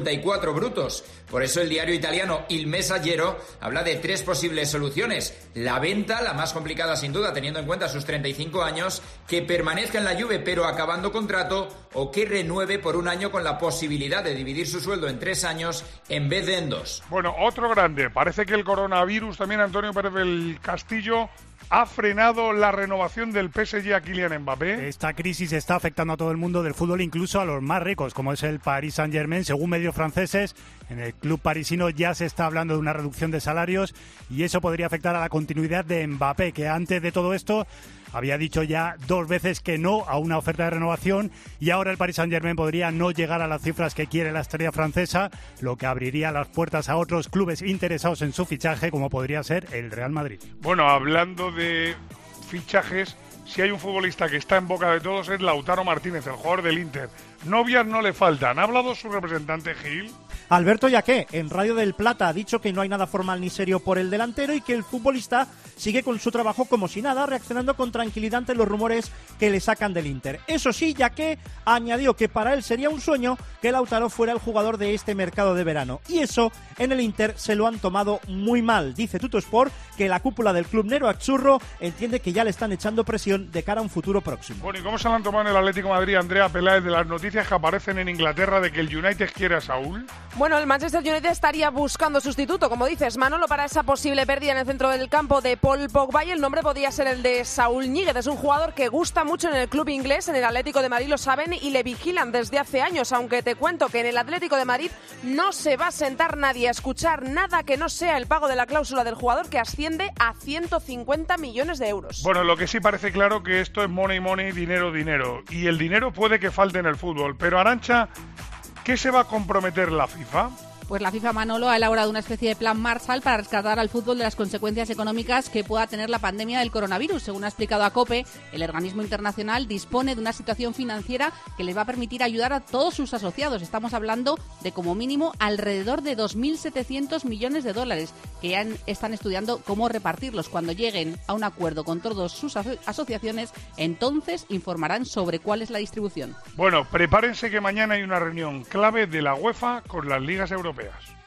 54 brutos. Por eso el diario italiano Il Messaggero habla de 3 posibles soluciones. La venta, la más complicada sin duda, teniendo en cuenta sus 35 años, que permanezca en la Juve pero acabando contrato, o que renueve por un año con la posibilidad de dividir su sueldo en 3 años en vez de en 2. Bueno, otro grande. Parece que el coronavirus también, Antonio Pérez del Castillo, ha frenado la renovación del PSG a Kylian Mbappé. Esta crisis está afectando a todo el mundo del fútbol, incluso a los más ricos, como es el Paris Saint-Germain. Según medios franceses, en el club parisino ya se está hablando de una reducción de salarios y eso podría afectar a la continuidad de Mbappé, que antes de todo esto había dicho ya 2 veces que no a una oferta de renovación, y ahora el Paris Saint-Germain podría no llegar a las cifras que quiere la estrella francesa, lo que abriría las puertas a otros clubes interesados en su fichaje, como podría ser el Real Madrid. Bueno, hablando de fichajes, si hay un futbolista que está en boca de todos es Lautaro Martínez, el jugador del Inter. Novias no le faltan. ¿Ha hablado su representante Gil? Alberto Yaqué, en Radio del Plata, ha dicho que no hay nada formal ni serio por el delantero y que el futbolista sigue con su trabajo como si nada, reaccionando con tranquilidad ante los rumores que le sacan del Inter. Eso sí, Yaqué añadió que para él sería un sueño que Lautaro fuera el jugador de este mercado de verano. Y eso en el Inter se lo han tomado muy mal. Dice Tuttosport que la cúpula del club nero azzurro entiende que ya le están echando presión de cara a un futuro próximo. Bueno, ¿y cómo se lo han tomado en el Atlético de Madrid, Andrea Peláez, de las noticias que aparecen en Inglaterra de que el United quiere a Saúl? Bueno, el Manchester United estaría buscando sustituto, como dices, Manolo, para esa posible pérdida en el centro del campo de Paul Pogba, y el nombre podría ser el de Saúl Ñíguez. Es un jugador que gusta mucho en el club inglés, en el Atlético de Madrid lo saben y le vigilan desde hace años, aunque te cuento que en el Atlético de Madrid no se va a sentar nadie a escuchar nada que no sea el pago de la cláusula del jugador, que asciende a 150 millones de euros. Bueno, lo que sí parece claro que esto es money, money, dinero, dinero, y el dinero puede que falte en el fútbol, pero Arantxa, ¿qué se va a comprometer la FIFA? Pues la FIFA, Manolo, ha elaborado una especie de plan Marshall para rescatar al fútbol de las consecuencias económicas que pueda tener la pandemia del coronavirus. Según ha explicado a COPE, el organismo internacional dispone de una situación financiera que les va a permitir ayudar a todos sus asociados. Estamos hablando de como mínimo alrededor de 2.700 millones de dólares, que ya están estudiando cómo repartirlos. Cuando lleguen a un acuerdo con todas sus asociaciones, entonces informarán sobre cuál es la distribución. Bueno, prepárense que mañana hay una reunión clave de la UEFA con las ligas europeas.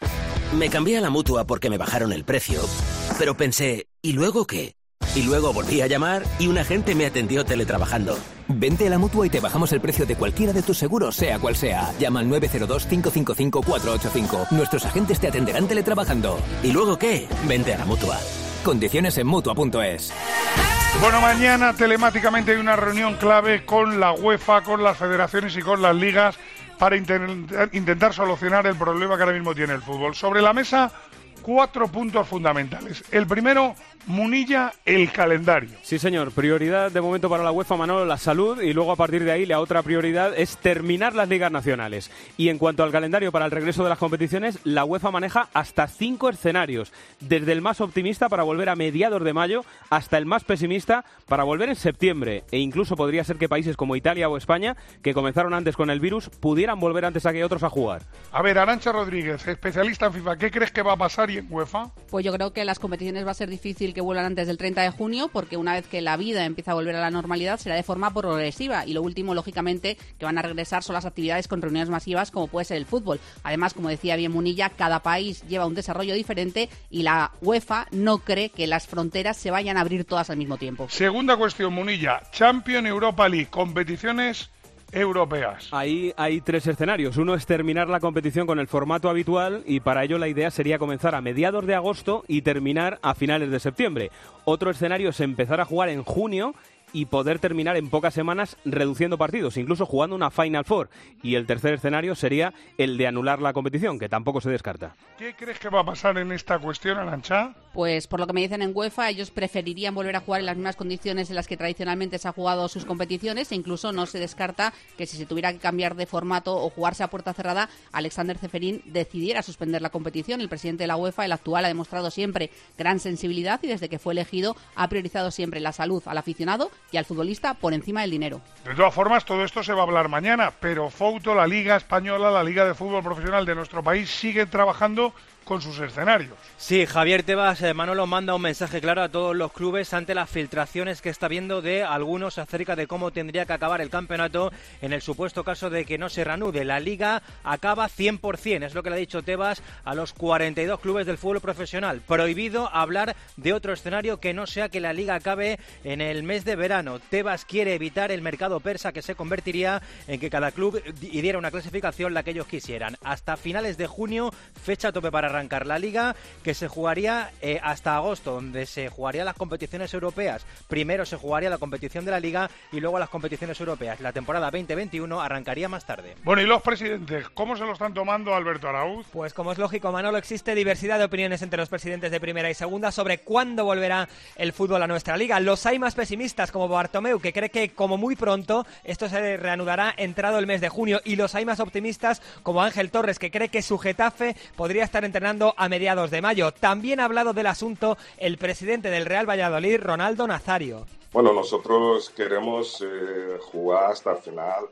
Me cambié a la Mutua porque me bajaron el precio, pero pensé, ¿y luego qué? Y luego volví a llamar y un agente me atendió teletrabajando. Vente a la Mutua y te bajamos el precio de cualquiera de tus seguros, sea cual sea. Llama al 902-555-485. Nuestros agentes te atenderán teletrabajando. ¿Y luego qué? Vente a la Mutua. Condiciones en Mutua.es. Bueno, mañana telemáticamente hay una reunión clave con la UEFA, con las federaciones y con las ligas para intentar solucionar el problema que ahora mismo tiene el fútbol. Sobre la mesa, 4 puntos fundamentales. El primero, Munilla, el calendario. Sí, señor. Prioridad de momento para la UEFA, Manolo, la salud, y luego a partir de ahí la otra prioridad es terminar las ligas nacionales. Y en cuanto al calendario para el regreso de las competiciones, la UEFA maneja hasta 5 escenarios, desde el más optimista para volver a mediados de mayo hasta el más pesimista para volver en septiembre, e incluso podría ser que países como Italia o España, que comenzaron antes con el virus, pudieran volver antes a que otros a jugar. A ver, Arantxa Rodríguez, especialista en FIFA, ¿qué crees que va a pasar y en UEFA? Pues yo creo que las competiciones va a ser difícil que vuelvan antes del 30 de junio, porque una vez que la vida empieza a volver a la normalidad será de forma progresiva, y lo último, lógicamente, que van a regresar son las actividades con reuniones masivas como puede ser el fútbol. Además, como decía bien Munilla, cada país lleva un desarrollo diferente y la UEFA no cree que las fronteras se vayan a abrir todas al mismo tiempo. Segunda cuestión, Munilla, Champions, Europa League, competiciones europeas. Ahí hay 3 escenarios. Uno es terminar la competición con el formato habitual, y para ello la idea sería comenzar a mediados de agosto y terminar a finales de septiembre. Otro escenario es empezar a jugar en junio y poder terminar en pocas semanas reduciendo partidos, incluso jugando una Final Four. Y el tercer escenario sería el de anular la competición, que tampoco se descarta. ¿Qué crees que va a pasar en esta cuestión, Arantxa? Pues por lo que me dicen en UEFA, ellos preferirían volver a jugar en las mismas condiciones en las que tradicionalmente se ha jugado sus competiciones, e incluso no se descarta que si se tuviera que cambiar de formato o jugarse a puerta cerrada, Alexander Ceferín decidiera suspender la competición. El presidente de la UEFA, el actual, ha demostrado siempre gran sensibilidad y desde que fue elegido ha priorizado siempre la salud al aficionado y al futbolista por encima del dinero. De todas formas, todo esto se va a hablar mañana, pero Fouto, la Liga Española, la Liga de Fútbol Profesional de nuestro país, siguen trabajando con sus escenarios. Sí, Javier Tebas, Manolo, manda un mensaje claro a todos los clubes ante las filtraciones que está viendo de algunos acerca de cómo tendría que acabar el campeonato en el supuesto caso de que no se reanude. La Liga acaba 100%, es lo que le ha dicho Tebas a los 42 clubes del fútbol profesional. Prohibido hablar de otro escenario que no sea que la Liga acabe en el mes de verano. Tebas quiere evitar el mercado persa, que se convertiría en que cada club diera una clasificación la que ellos quisieran. Hasta finales de junio, fecha tope para arrancar la Liga, que se jugaría hasta agosto, donde se jugarían las competiciones europeas. Primero se jugaría la competición de la Liga y luego las competiciones europeas. La temporada 2021 arrancaría más tarde. Bueno, ¿y los presidentes? ¿Cómo se lo están tomando, Alberto Araúz? Pues como es lógico, Manolo, existe diversidad de opiniones entre los presidentes de primera y segunda sobre cuándo volverá el fútbol a nuestra Liga. Los hay más pesimistas, como Bartomeu, que cree que como muy pronto esto se reanudará entrado el mes de junio, y los hay más optimistas, como Ángel Torres, que cree que su Getafe podría estar entrenando a mediados de mayo. También ha hablado del asunto el presidente del Real Valladolid, Ronaldo Nazario. Bueno, nosotros queremos jugar hasta el final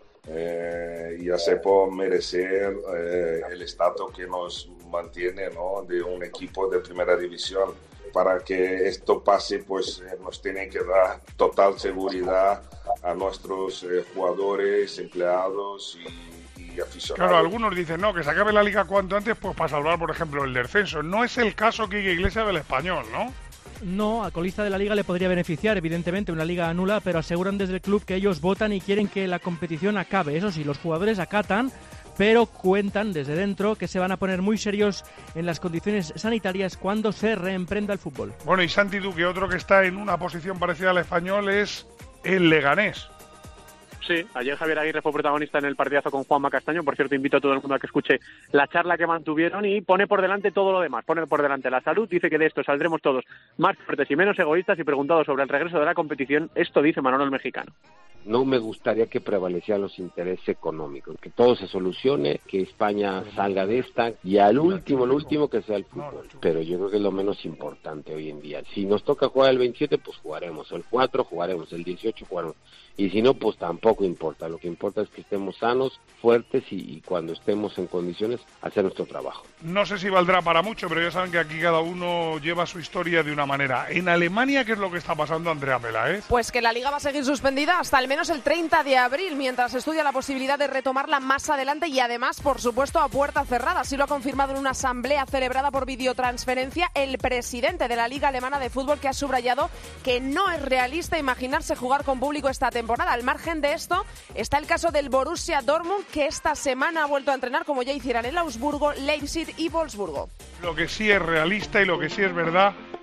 y hacer por merecer el estatus que nos mantiene, ¿no?, de un equipo de primera división. Para que esto pase, pues nos tiene que dar total seguridad a nuestros jugadores, empleados y aficionados. Claro, algunos dicen, no, que se acabe la Liga cuanto antes, pues para salvar, por ejemplo, el descenso. No es el caso que Iglesias del Español, ¿no? No, al colista de la Liga le podría beneficiar, evidentemente, una Liga nula, pero aseguran desde el club que ellos votan y quieren que la competición acabe. Eso sí, los jugadores acatan, pero cuentan desde dentro que se van a poner muy serios en las condiciones sanitarias cuando se reemprenda el fútbol. Bueno, y Santi Duque, otro que está en una posición parecida al Español, es el Leganés. Sí, ayer Javier Aguirre fue protagonista en el partidazo con Juanma Castaño. Por cierto, invito a todo el mundo a que escuche la charla que mantuvieron, y pone por delante todo lo demás. Pone por delante la salud, dice que de esto saldremos todos más fuertes y menos egoístas, y preguntado sobre el regreso de la competición, esto dice Manolo el mexicano. No me gustaría que prevalecieran los intereses económicos, que todo se solucione, que España salga de esta, y al último, lo último, que sea el fútbol. Pero yo creo que es lo menos importante hoy en día. Si nos toca jugar el 27, pues jugaremos. El 4 jugaremos, el 18 jugaremos. Y si no, pues tampoco importa. Lo que importa es que estemos sanos, fuertes y cuando estemos en condiciones, hacer nuestro trabajo. No sé si valdrá para mucho, pero ya saben que aquí cada uno lleva su historia de una manera. En Alemania, ¿qué es lo que está pasando, Andrea Peláez? Pues que la Liga va a seguir suspendida hasta al menos el 30 de abril, mientras se estudia la posibilidad de retomarla más adelante, y además, por supuesto, a puerta cerrada. Así lo ha confirmado en una asamblea celebrada por videotransferencia el presidente de la Liga Alemana de Fútbol, que ha subrayado que no es realista imaginarse jugar con público esta temporada. Al margen de esto, está el caso del Borussia Dortmund, que esta semana ha vuelto a entrenar, como ya hicieran el Augsburgo, Leipzig y Wolfsburgo. Lo que sí es realista y lo que sí es verdad,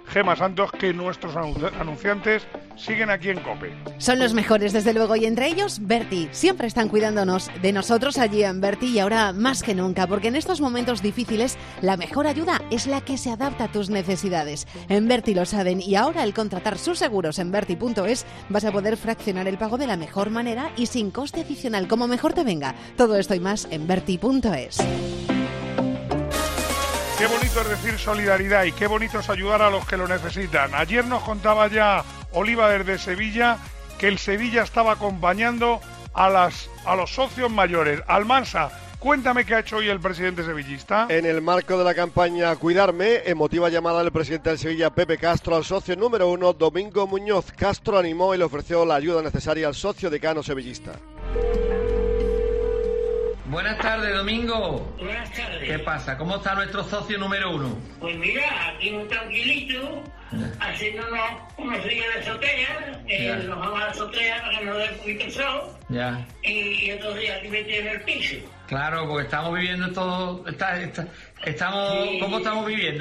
Gemma Santos, que nuestros anunciantes siguen aquí en COPE. Son los mejores, desde luego, y entre ellos Berti. Siempre están cuidándonos de nosotros allí en Berti, y ahora más que nunca, porque en estos momentos difíciles la mejor ayuda es la que se adapta a tus necesidades. En Berti lo saben, y ahora al contratar sus seguros en Berti.es vas a poder fraccionar el pago de la mejor manera y sin coste adicional, como mejor te venga. Todo esto y más en Berti.es. Qué bonito es decir solidaridad y qué bonito es ayudar a los que lo necesitan. Ayer nos contaba ya Oliva desde Sevilla que el Sevilla estaba acompañando a los socios mayores. Almansa, cuéntame qué ha hecho hoy el presidente sevillista. En el marco de la campaña Cuidarme, emotiva llamada del presidente del Sevilla, Pepe Castro, al socio número 1, Domingo Muñoz. Castro animó y le ofreció la ayuda necesaria al socio decano sevillista. Buenas tardes, Domingo. Buenas tardes. ¿Qué pasa? ¿Cómo está nuestro socio número 1? Pues mira, aquí muy tranquilito, haciéndonos unos días de azotea, nos vamos a la azotea para que nos dé un poquito el sol, Ya. y otros días aquí metidos en el piso. Claro, porque estamos viviendo todo... Sí. ¿Cómo estamos viviendo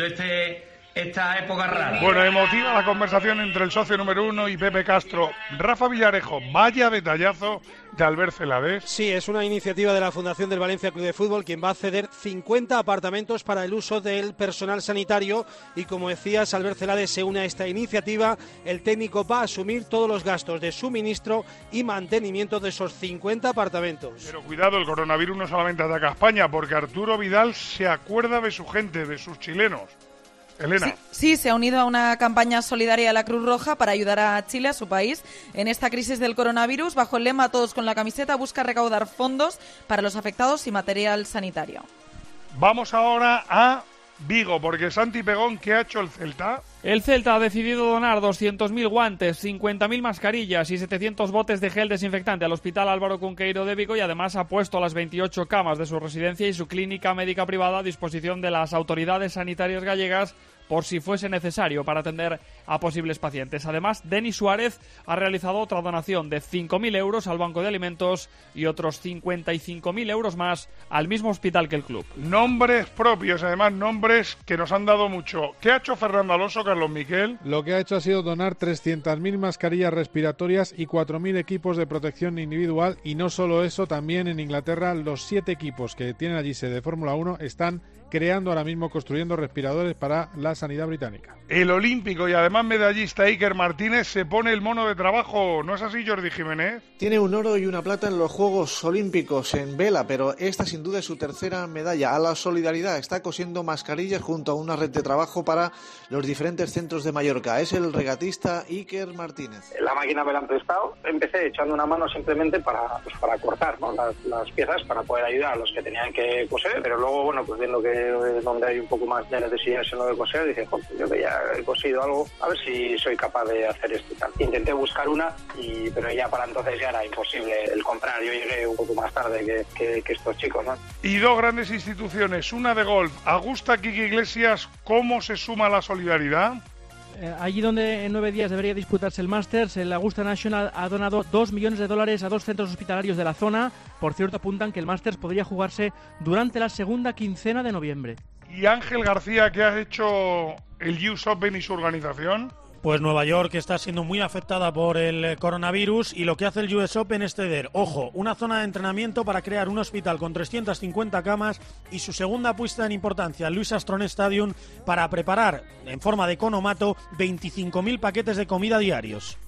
esta época rara? Bueno, emotiva la conversación entre el socio número 1 y Pepe Castro. Rafa Villarejo, vaya detallazo de Albert Celades. Sí, es una iniciativa de la Fundación del Valencia Club de Fútbol, quien va a ceder 50 apartamentos para el uso del personal sanitario, y como decías, Albert Celades se une a esta iniciativa. El técnico va a asumir todos los gastos de suministro y mantenimiento de esos 50 apartamentos. Pero cuidado, el coronavirus no solamente ataca a España, porque Arturo Vidal se acuerda de su gente, de sus chilenos. Elena. Sí, se ha unido a una campaña solidaria de la Cruz Roja para ayudar a Chile, a su país, en esta crisis del coronavirus. Bajo el lema Todos con la camiseta, busca recaudar fondos para los afectados y material sanitario. Vamos ahora a Vigo, porque Santi Pegón, ¿qué ha hecho el Celta? El Celta ha decidido donar 200.000 guantes, 50.000 mascarillas y 700 botes de gel desinfectante al Hospital Álvaro Cunqueiro de Vigo, y además ha puesto las 28 camas de su residencia y su clínica médica privada a disposición de las autoridades sanitarias gallegas por si fuese necesario para atender a posibles pacientes. Además, Denis Suárez ha realizado otra donación de 5.000 euros al Banco de Alimentos y otros 55.000 euros más al mismo hospital que el club. Nombres propios, además nombres que nos han dado mucho. ¿Qué ha hecho Fernando Alonso, Carlos Miquel? Lo que ha hecho ha sido donar 300.000 mascarillas respiratorias y 4.000 equipos de protección individual, y no solo eso, también en Inglaterra los 7 equipos que tienen allí sede de Fórmula 1 están creando ahora mismo, construyendo respiradores para la sanidad británica. El olímpico y además medallista Iker Martínez se pone el mono de trabajo, ¿no es así, Jordi Jiménez? Tiene un oro y una plata en los Juegos Olímpicos en vela, pero esta sin duda es su tercera medalla. A la solidaridad está cosiendo mascarillas junto a una red de trabajo para los diferentes centros de Mallorca. Es el regatista Iker Martínez. La máquina me la han prestado, empecé echando una mano simplemente para cortar, ¿no?, las piezas, para poder ayudar a los que tenían que coser, pero luego, bueno, pues viendo que donde hay un poco más de necesidad en lo de coser, dije, joder, yo que ya he cosido algo, a ver si soy capaz de hacer esto y tal. Intenté buscar una, pero ya para entonces ya era imposible el comprar. Yo llegué un poco más tarde que estos chicos, ¿no? Y dos grandes instituciones, una de golf. Augusta Kiki Iglesias, ¿cómo se suma la solidaridad? Allí donde en 9 días debería disputarse el Masters, el Augusta National ha donado $2 millones a 2 centros hospitalarios de la zona. Por cierto, apuntan que el Masters podría jugarse durante la segunda quincena de noviembre. ¿Y Ángel García, qué ha hecho el US Open y su organización? Pues Nueva York está siendo muy afectada por el coronavirus, y lo que hace el US Open es ceder, ojo, una zona de entrenamiento para crear un hospital con 350 camas, y su segunda apuesta en importancia, el Louis Armstrong Stadium, para preparar en forma de economato 25.000 paquetes de comida diarios.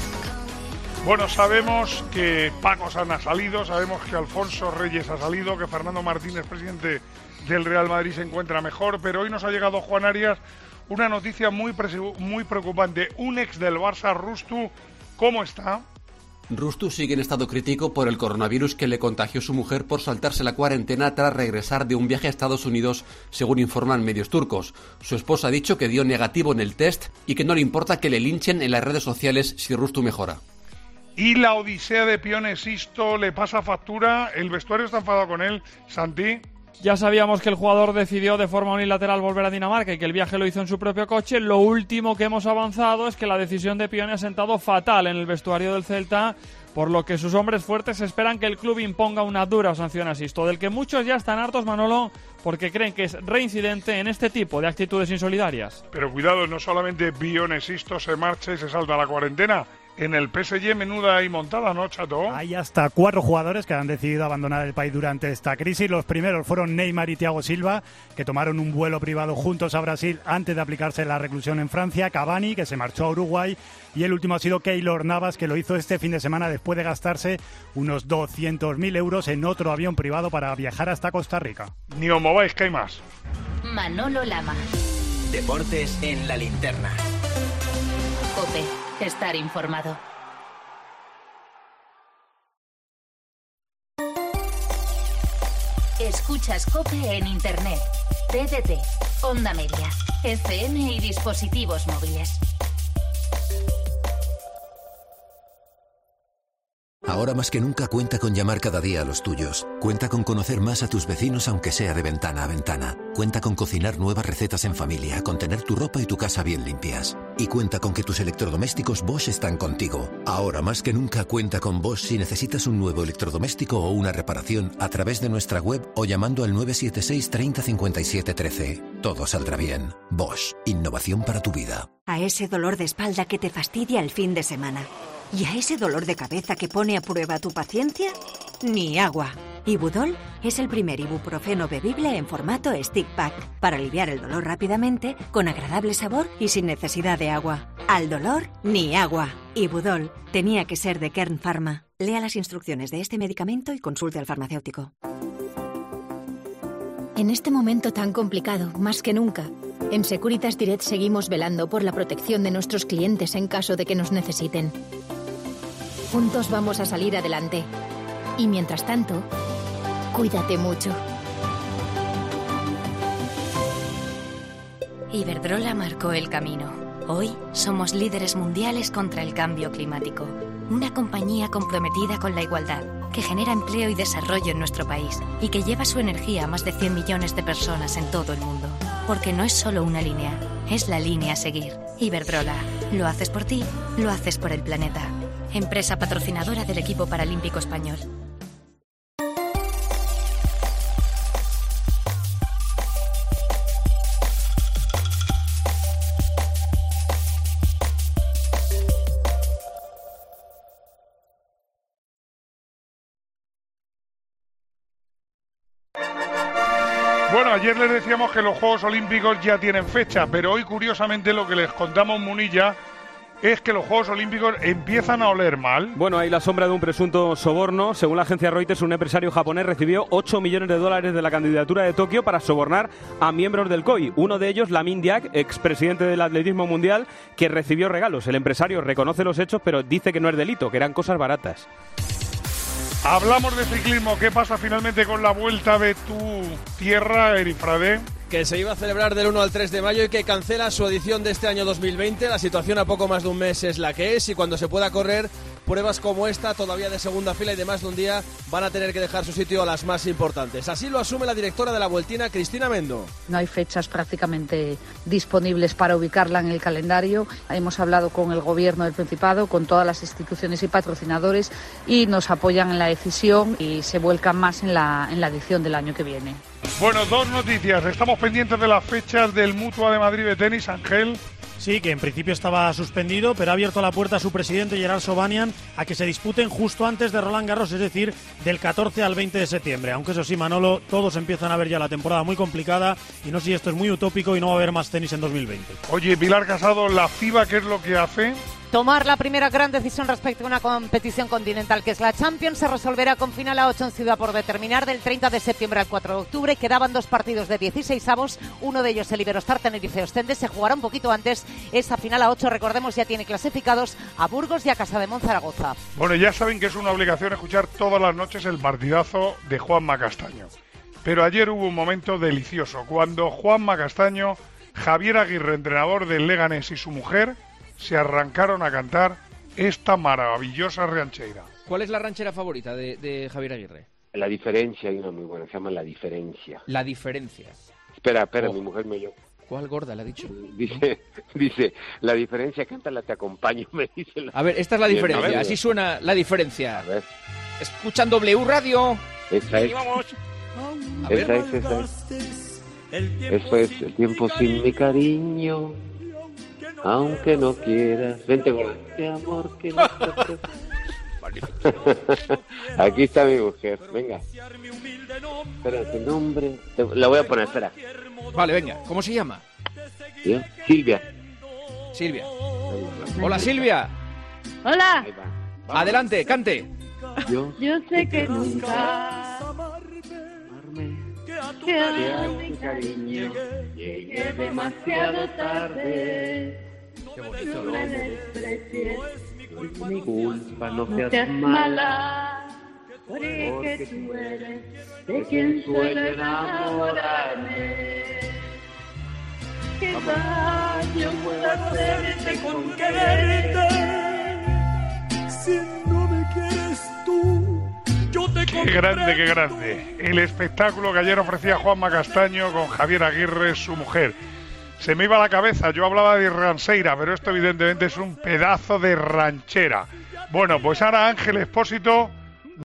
Bueno, sabemos que Paco Sana ha salido, sabemos que Alfonso Reyes ha salido, que Fernando Martínez, presidente del Real Madrid, se encuentra mejor, pero hoy nos ha llegado, Juan Arias, una noticia muy preocupante. Un ex del Barça, Rustu, ¿cómo está? Rustu sigue en estado crítico por el coronavirus que le contagió su mujer por saltarse la cuarentena tras regresar de un viaje a Estados Unidos, según informan medios turcos. Su esposa ha dicho que dio negativo en el test y que no le importa que le linchen en las redes sociales si Rustu mejora. Y la odisea de Pione Sisto le pasa factura, el vestuario está enfadado con él, Santi. Ya sabíamos que el jugador decidió de forma unilateral volver a Dinamarca y que el viaje lo hizo en su propio coche. Lo último que hemos avanzado es que la decisión de Pione ha sentado fatal en el vestuario del Celta, por lo que sus hombres fuertes esperan que el club imponga una dura sanción a Sisto, del que muchos ya están hartos, Manolo, porque creen que es reincidente en este tipo de actitudes insolidarias. Pero cuidado, no solamente Bione Sisto se marcha y se salta la cuarentena. En el PSG menuda y montada, ¿no, Chato? Hay hasta 4 jugadores que han decidido abandonar el país durante esta crisis. Los primeros fueron Neymar y Thiago Silva, que tomaron un vuelo privado juntos a Brasil antes de aplicarse la reclusión en Francia. Cavani, que se marchó a Uruguay. Y el último ha sido Keylor Navas, que lo hizo este fin de semana después de gastarse unos 200.000 euros en otro avión privado para viajar hasta Costa Rica. Ni os mováis, que hay más. Manolo Lama. Deportes en la linterna. COPE. Estar informado. Escuchas COPE en Internet, TDT, Onda Media, FM y dispositivos móviles. Ahora más que nunca cuenta con llamar cada día a los tuyos. Cuenta con conocer más a tus vecinos aunque sea de ventana a ventana. Cuenta con cocinar nuevas recetas en familia, con tener tu ropa y tu casa bien limpias. Y cuenta con que tus electrodomésticos Bosch están contigo. Ahora más que nunca cuenta con Bosch si necesitas un nuevo electrodoméstico o una reparación a través de nuestra web o llamando al 976 30 57 13. Todo saldrá bien. Bosch. Innovación para tu vida. A ese dolor de espalda que te fastidia el fin de semana. ¿Y a ese dolor de cabeza que pone a prueba tu paciencia? Ni agua. Ibudol es el primer ibuprofeno bebible en formato stick pack para aliviar el dolor rápidamente, con agradable sabor y sin necesidad de agua. Al dolor, ni agua. Ibudol tenía que ser de Kern Pharma. Lea las instrucciones de este medicamento y consulte al farmacéutico. En este momento tan complicado, más que nunca, en Securitas Direct seguimos velando por la protección de nuestros clientes en caso de que nos necesiten. Juntos vamos a salir adelante. Y mientras tanto, cuídate mucho. Iberdrola marcó el camino. Hoy somos líderes mundiales contra el cambio climático. Una compañía comprometida con la igualdad, que genera empleo y desarrollo en nuestro país y que lleva su energía a más de 100 millones de personas en todo el mundo. Porque no es solo una línea, es la línea a seguir. Iberdrola, lo haces por ti, lo haces por el planeta. Empresa patrocinadora del equipo paralímpico español. Bueno, ayer les decíamos que los Juegos Olímpicos ya tienen fecha, pero hoy curiosamente lo que les contamos, Munilla, es que los Juegos Olímpicos empiezan a oler mal. Bueno, hay la sombra de un presunto soborno. Según la agencia Reuters, un empresario japonés recibió $8 millones de la candidatura de Tokio para sobornar a miembros del COI. Uno de ellos, Lamine Diack, expresidente del atletismo mundial, que recibió regalos. El empresario reconoce los hechos, pero dice que no es delito, que eran cosas baratas. Hablamos de ciclismo. ¿Qué pasa finalmente con la vuelta de tu tierra, Erifrade? Que se iba a celebrar del 1 al 3 de mayo y que cancela su edición de este año 2020. La situación a poco más de un mes es la que es y cuando se pueda correr pruebas como esta, todavía de segunda fila y de más de un día, van a tener que dejar su sitio a las más importantes. Así lo asume la directora de la Vueltina, Cristina Mendo. No hay fechas prácticamente disponibles para ubicarla en el calendario. Hemos hablado con el Gobierno del Principado, con todas las instituciones y patrocinadores y nos apoyan en la decisión y se vuelcan más en la edición del año que viene. Bueno, dos noticias. Estamos pendientes de las fechas del Mutua de Madrid de tenis, Ángel. Sí, que en principio estaba suspendido, pero ha abierto la puerta a su presidente, Gerard Sobanian, a que se disputen justo antes de Roland Garros, es decir, del 14 al 20 de septiembre. Aunque eso sí, Manolo, todos empiezan a ver ya la temporada muy complicada y no sé si esto es muy utópico y no va a haber más tenis en 2020. Oye, Pilar Casado, ¿la FIBA qué es lo que hace? Tomar la primera gran decisión respecto a una competición continental que es la Champions. Se resolverá con final a 8 en Ciudad por determinar del 30 de septiembre al 4 de octubre. Quedaban 2 partidos de 16avos, uno de ellos el Iberostar Tenerife Ostende. Se jugará un poquito antes. Esa final a 8, recordemos, ya tiene clasificados a Burgos y a Casademont Zaragoza. Bueno, ya saben que es una obligación escuchar todas las noches el partidazo de Juanma Castaño. Pero ayer hubo un momento delicioso cuando Juanma Castaño, Javier Aguirre, entrenador del Leganés, y su mujer se arrancaron a cantar esta maravillosa ranchera. ¿Cuál es la ranchera favorita de Javier Aguirre? La diferencia, hay una muy buena, se llama La Diferencia. La Diferencia. Espera, mi mujer me oyó. ¿Cuál gorda le ha dicho? Dice, la diferencia, cántala, te acompaño, me dice. A ver, esta es la diferencia, así suena la diferencia. A ver. Escuchan W Radio. Esa es. Vamos. Esa es. Eso es, el tiempo sin mi cariño, aunque no quieras. Vente con este amor que no te... Aquí está mi mujer, venga. Espera, tu nombre. La voy a poner, espera. Vale, venga. ¿Cómo se llama? ¿Sí? Silvia. Silvia. Hola, Silvia. Hola. Adelante, cante. Yo sé que nunca que a mi cariño llegué demasiado tarde. Qué bonito. No me desprecies, es mi culpa, no no seas mala, porque tú eres de quien suele enamorarme. ¿Qué daño puedo hacerte con quererte? Si no me quieres tú, yo te Qué grande, qué grande. El espectáculo que ayer ofrecía Juanma Castaño con Javier Aguirre, su mujer. Se me iba a la cabeza, yo hablaba de rancheira, pero esto evidentemente es un pedazo de ranchera. Bueno, pues ahora Ángel Expósito